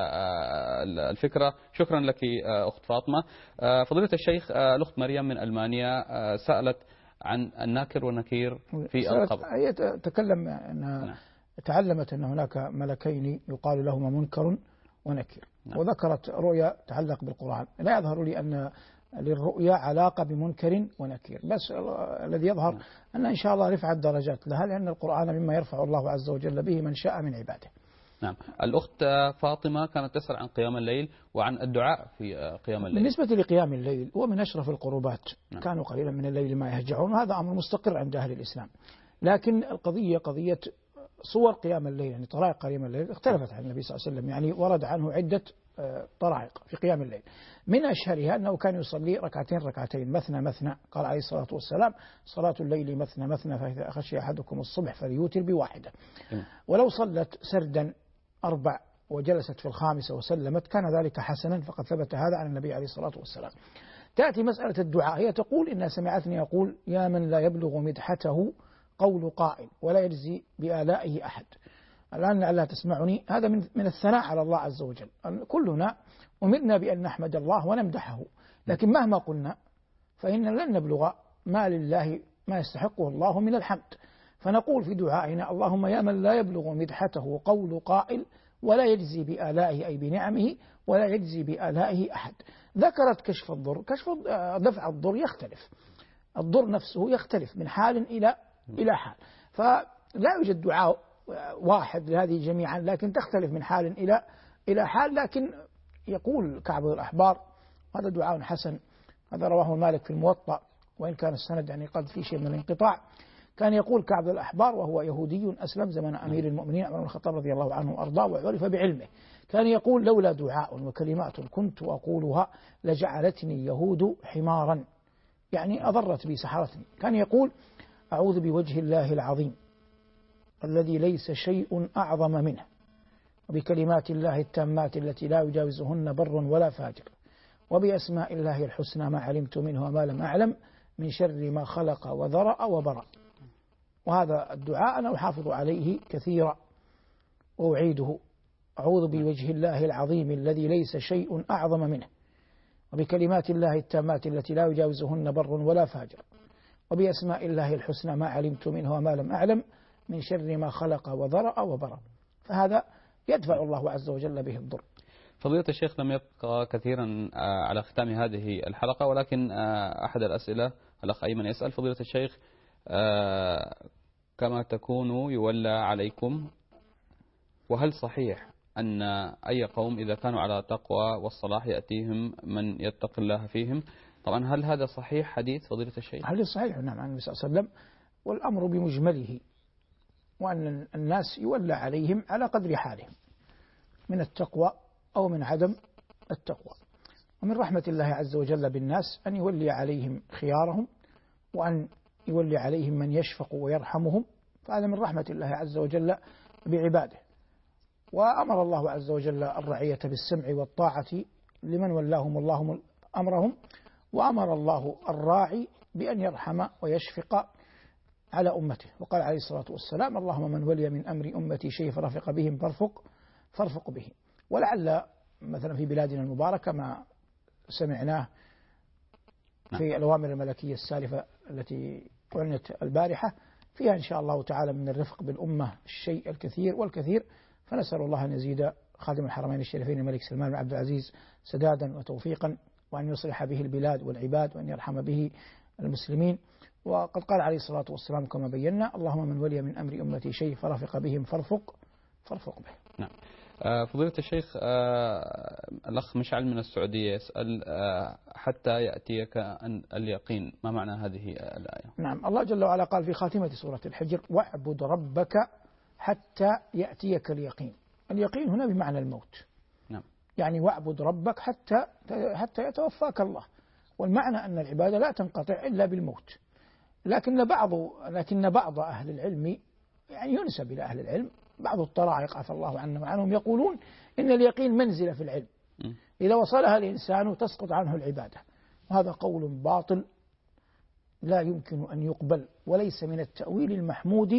الفكرة. شكرا لك أخت فاطمة. فضيلة الشيخ، الأخت مريم من ألمانيا سألت عن الناكر والنكير في القبر. هي تكلم أنها نعم. تعلمت أن هناك ملكين يقال لهما منكر ونكير. نعم. وذكرت رؤيا تعلق بالقرآن. لا يظهر لي أن للرؤيا علاقة بمنكر ونكير، بس الذي يظهر نعم. أن إن شاء الله رفعت درجات لها، لأن القرآن مما يرفع الله عز وجل به من شاء من عباده. نعم. الأخت فاطمة كانت تسأل عن قيام الليل وعن الدعاء في قيام الليل. بالنسبة لقيام الليل هو من أشرف القربات. نعم. كانوا قليلا من الليل ما يهجعون، وهذا أمر مستقر عند أهل الإسلام. لكن القضية قضية صور قيام الليل، يعني طرائق قيام الليل اختلفت عن النبي صلى الله عليه وسلم، يعني ورد عنه عدة طرائق في قيام الليل. من أشهرها أنه كان يصلي ركعتين ركعتين مثنى مثنى، قال عليه الصلاة والسلام: صلاة الليل مثنى مثنى، فإذا خشي أحدكم الصبح فليوتر بواحدة. ولو صلت سردا أربع وجلست في الخامسة وسلمت كان ذلك حسنا، فقد ثبت هذا عن النبي عليه الصلاة والسلام. تأتي مسألة الدعاء، هي تقول: إنها سمعتني يقول: يا من لا يبلغ مدحته قول قائل ولا يجزي بآلائه أحد. الآن لعلها تسمعني، هذا من من الثناء على الله عز وجل. كلنا أمرنا بأن نحمد الله ونمدحه، لكن مهما قلنا فإن لن نبلغ ما لله ما يستحقه الله من الحمد. فنقول في دعائنا: اللهم يا من لا يبلغ مدحته قول قائل ولا يجزي بآلائه أي بنعمه ولا يجزي بآلائه أحد. ذكرت كشف الضر، كشف دفع الضر يختلف، الضر نفسه يختلف من حال إلى إلى حال، فلا يوجد دعاء واحد لهذه جميعا، لكن تختلف من حال إلى إلى حال. لكن يقول كعب الأحبار، هذا دعاء حسن، هذا رواه مالك في الموطأ، وإن كان السند يعني قد في شيء من الانقطاع. كان يقول كعب الأحبار وهو يهودي أسلم زمن أمير المؤمنين عمر بن الخطاب رضي الله عنه وأرضاه وعرف بعلمه، كان يقول: لولا دعاء وكلمات كنت أقولها لجعلتني يهود حمارا، يعني أضرت بي سحرتني. كان يقول: أعوذ بوجه الله العظيم الذي ليس شيء أعظم منه، وبكلمات الله التامات التي لا يجاوزهن بر ولا فاجر، وبأسماء الله الحسنى ما علمت منه وما لم أعلم، من شر ما خلق وذرأ وبرأ. وهذا الدعاء أنا أحافظ عليه كثيرا وأعيده: أعوذ بوجه الله العظيم الذي ليس شيء أعظم منه، وبكلمات الله التامات التي لا يجاوزهن بر ولا فاجر، وبأسماء الله الحسنى ما علمت منه وما لم أعلم، من شر ما خلق وذرأ وبرأ. فهذا يدفع الله عز وجل به الضر. فضيلة الشيخ، لم يبقى كثيرا على ختام هذه الحلقة، ولكن أحد الأسئلة الأخ أيمن يسأل: فضيلة الشيخ، كما تكونوا يولى عليكم، وهل صحيح أن أي قوم إذا كانوا على تقوى والصلاح يأتيهم من يتقي الله فيهم؟ طبعا هل هذا صحيح حديث فضيلة الشيخ؟ هل صحيح؟ نعم، عن النبي صلى الله عليه وسلم، والأمر بمجمله، وأن الناس يولى عليهم على قدر حالهم من التقوى أو من عدم التقوى. ومن رحمة الله عز وجل بالناس أن يولي عليهم خيارهم، وأن يولي عليهم من يشفق ويرحمهم، فهذا من رحمة الله عز وجل بعباده. وأمر الله عز وجل الرعية بالسمع والطاعة لمن ولاهم الله أمرهم، وأمر الله الراعي بأن يرحم ويشفق على أمته، وقال عليه الصلاة والسلام: اللهم من ولي من أمر أمتي شيء فرفق بهم فارفق فارفق به. ولعل مثلا في بلادنا المباركة ما سمعناه في الأوامر الملكية السالفة التي أعلنت البارحة فيها إن شاء الله تعالى من الرفق بالأمة الشيء الكثير والكثير، فنسأل الله أن يزيد خادم الحرمين الشريفين الملك سلمان بن عبد العزيز سدادا وتوفيقا، وأن يصلح به البلاد والعباد، وأن يرحم به المسلمين. وقد قال عليه الصلاة والسلام كما بينا: اللهم من ولي من أمر أمتي شيء فرفق بهم فارفق فارفق به. نعم. فضيلة الشيخ، الأخ مشعل من السعودية يسأل: حتى يأتيك اليقين، ما معنى هذه الآية؟ نعم، الله جل وعلا قال في خاتمة سورة الحجر: واعبد ربك حتى يأتيك اليقين. اليقين هنا بمعنى الموت. نعم. يعني واعبد ربك حتى حتى يتوفاك الله، والمعنى أن العبادة لا تنقطع إلا بالموت. لكن بعض لكن بعض أهل العلم، يعني ينسب إلى أهل العلم بعض الطرائق عفى الله عنا وعنهم، يقولون إن اليقين منزلة في العلم إذا وصلها الإنسان تسقط عنه العبادة، وهذا قول باطل لا يمكن أن يقبل، وليس من التأويل المحمود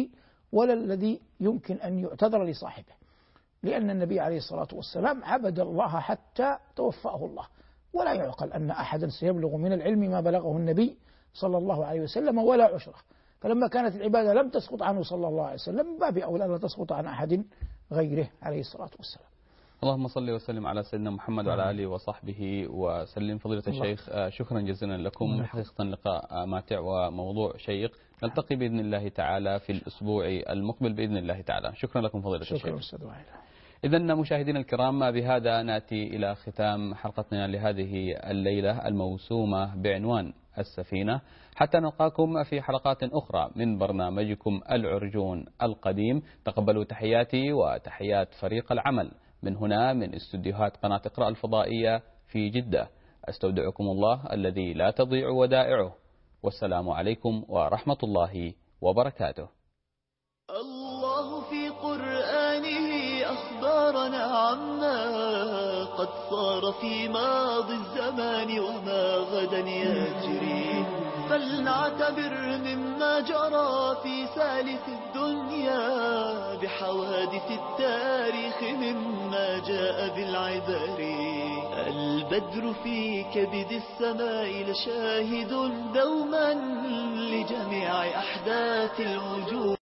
ولا الذي يمكن أن يعتذر لصاحبه، لأن النبي عليه الصلاة والسلام عبد الله حتى توفاه الله، ولا يعقل أن أحدا سيبلغ من العلم ما بلغه النبي صلى الله عليه وسلم ولا عشره. فلما كانت العبادة لم تسقط عنه صلى الله عليه وسلم باب أولى لا تسقط عن أحد غيره عليه الصلاة والسلام. اللهم صل وسلم على سيدنا محمد وعلى آله وصحبه وسلم. فضيلة الشيخ شكرا جزيلا لكم، حقيقة لقاء ماتع وموضوع شيق. نلتقي بإذن الله تعالى في الأسبوع المقبل بإذن الله تعالى. شكرا لكم فضيلة الشيخ. شكرا أستاذ وائل. إذن مشاهدينا الكرام، بهذا نأتي إلى ختام حلقتنا لهذه الليلة الموسومة بعنوان السفينة، حتى نلقاكم في حلقات أخرى من برنامجكم العرجون القديم. تقبلوا تحياتي وتحيات فريق العمل من هنا من استديوهات قناة اقرأ الفضائية في جدة. أستودعكم الله الذي لا تضيع ودائعه، والسلام عليكم ورحمة الله وبركاته. الله في قرآنه أخبارنا عما قد صار في ماضي الزمان وما غدا يجري، فلنعتبر مما جرى في سالف الدنيا بحوادث التاريخ مما جاء بالعبر. البدر في كبد السماء لشاهد دوما لجميع أحداث الوجود.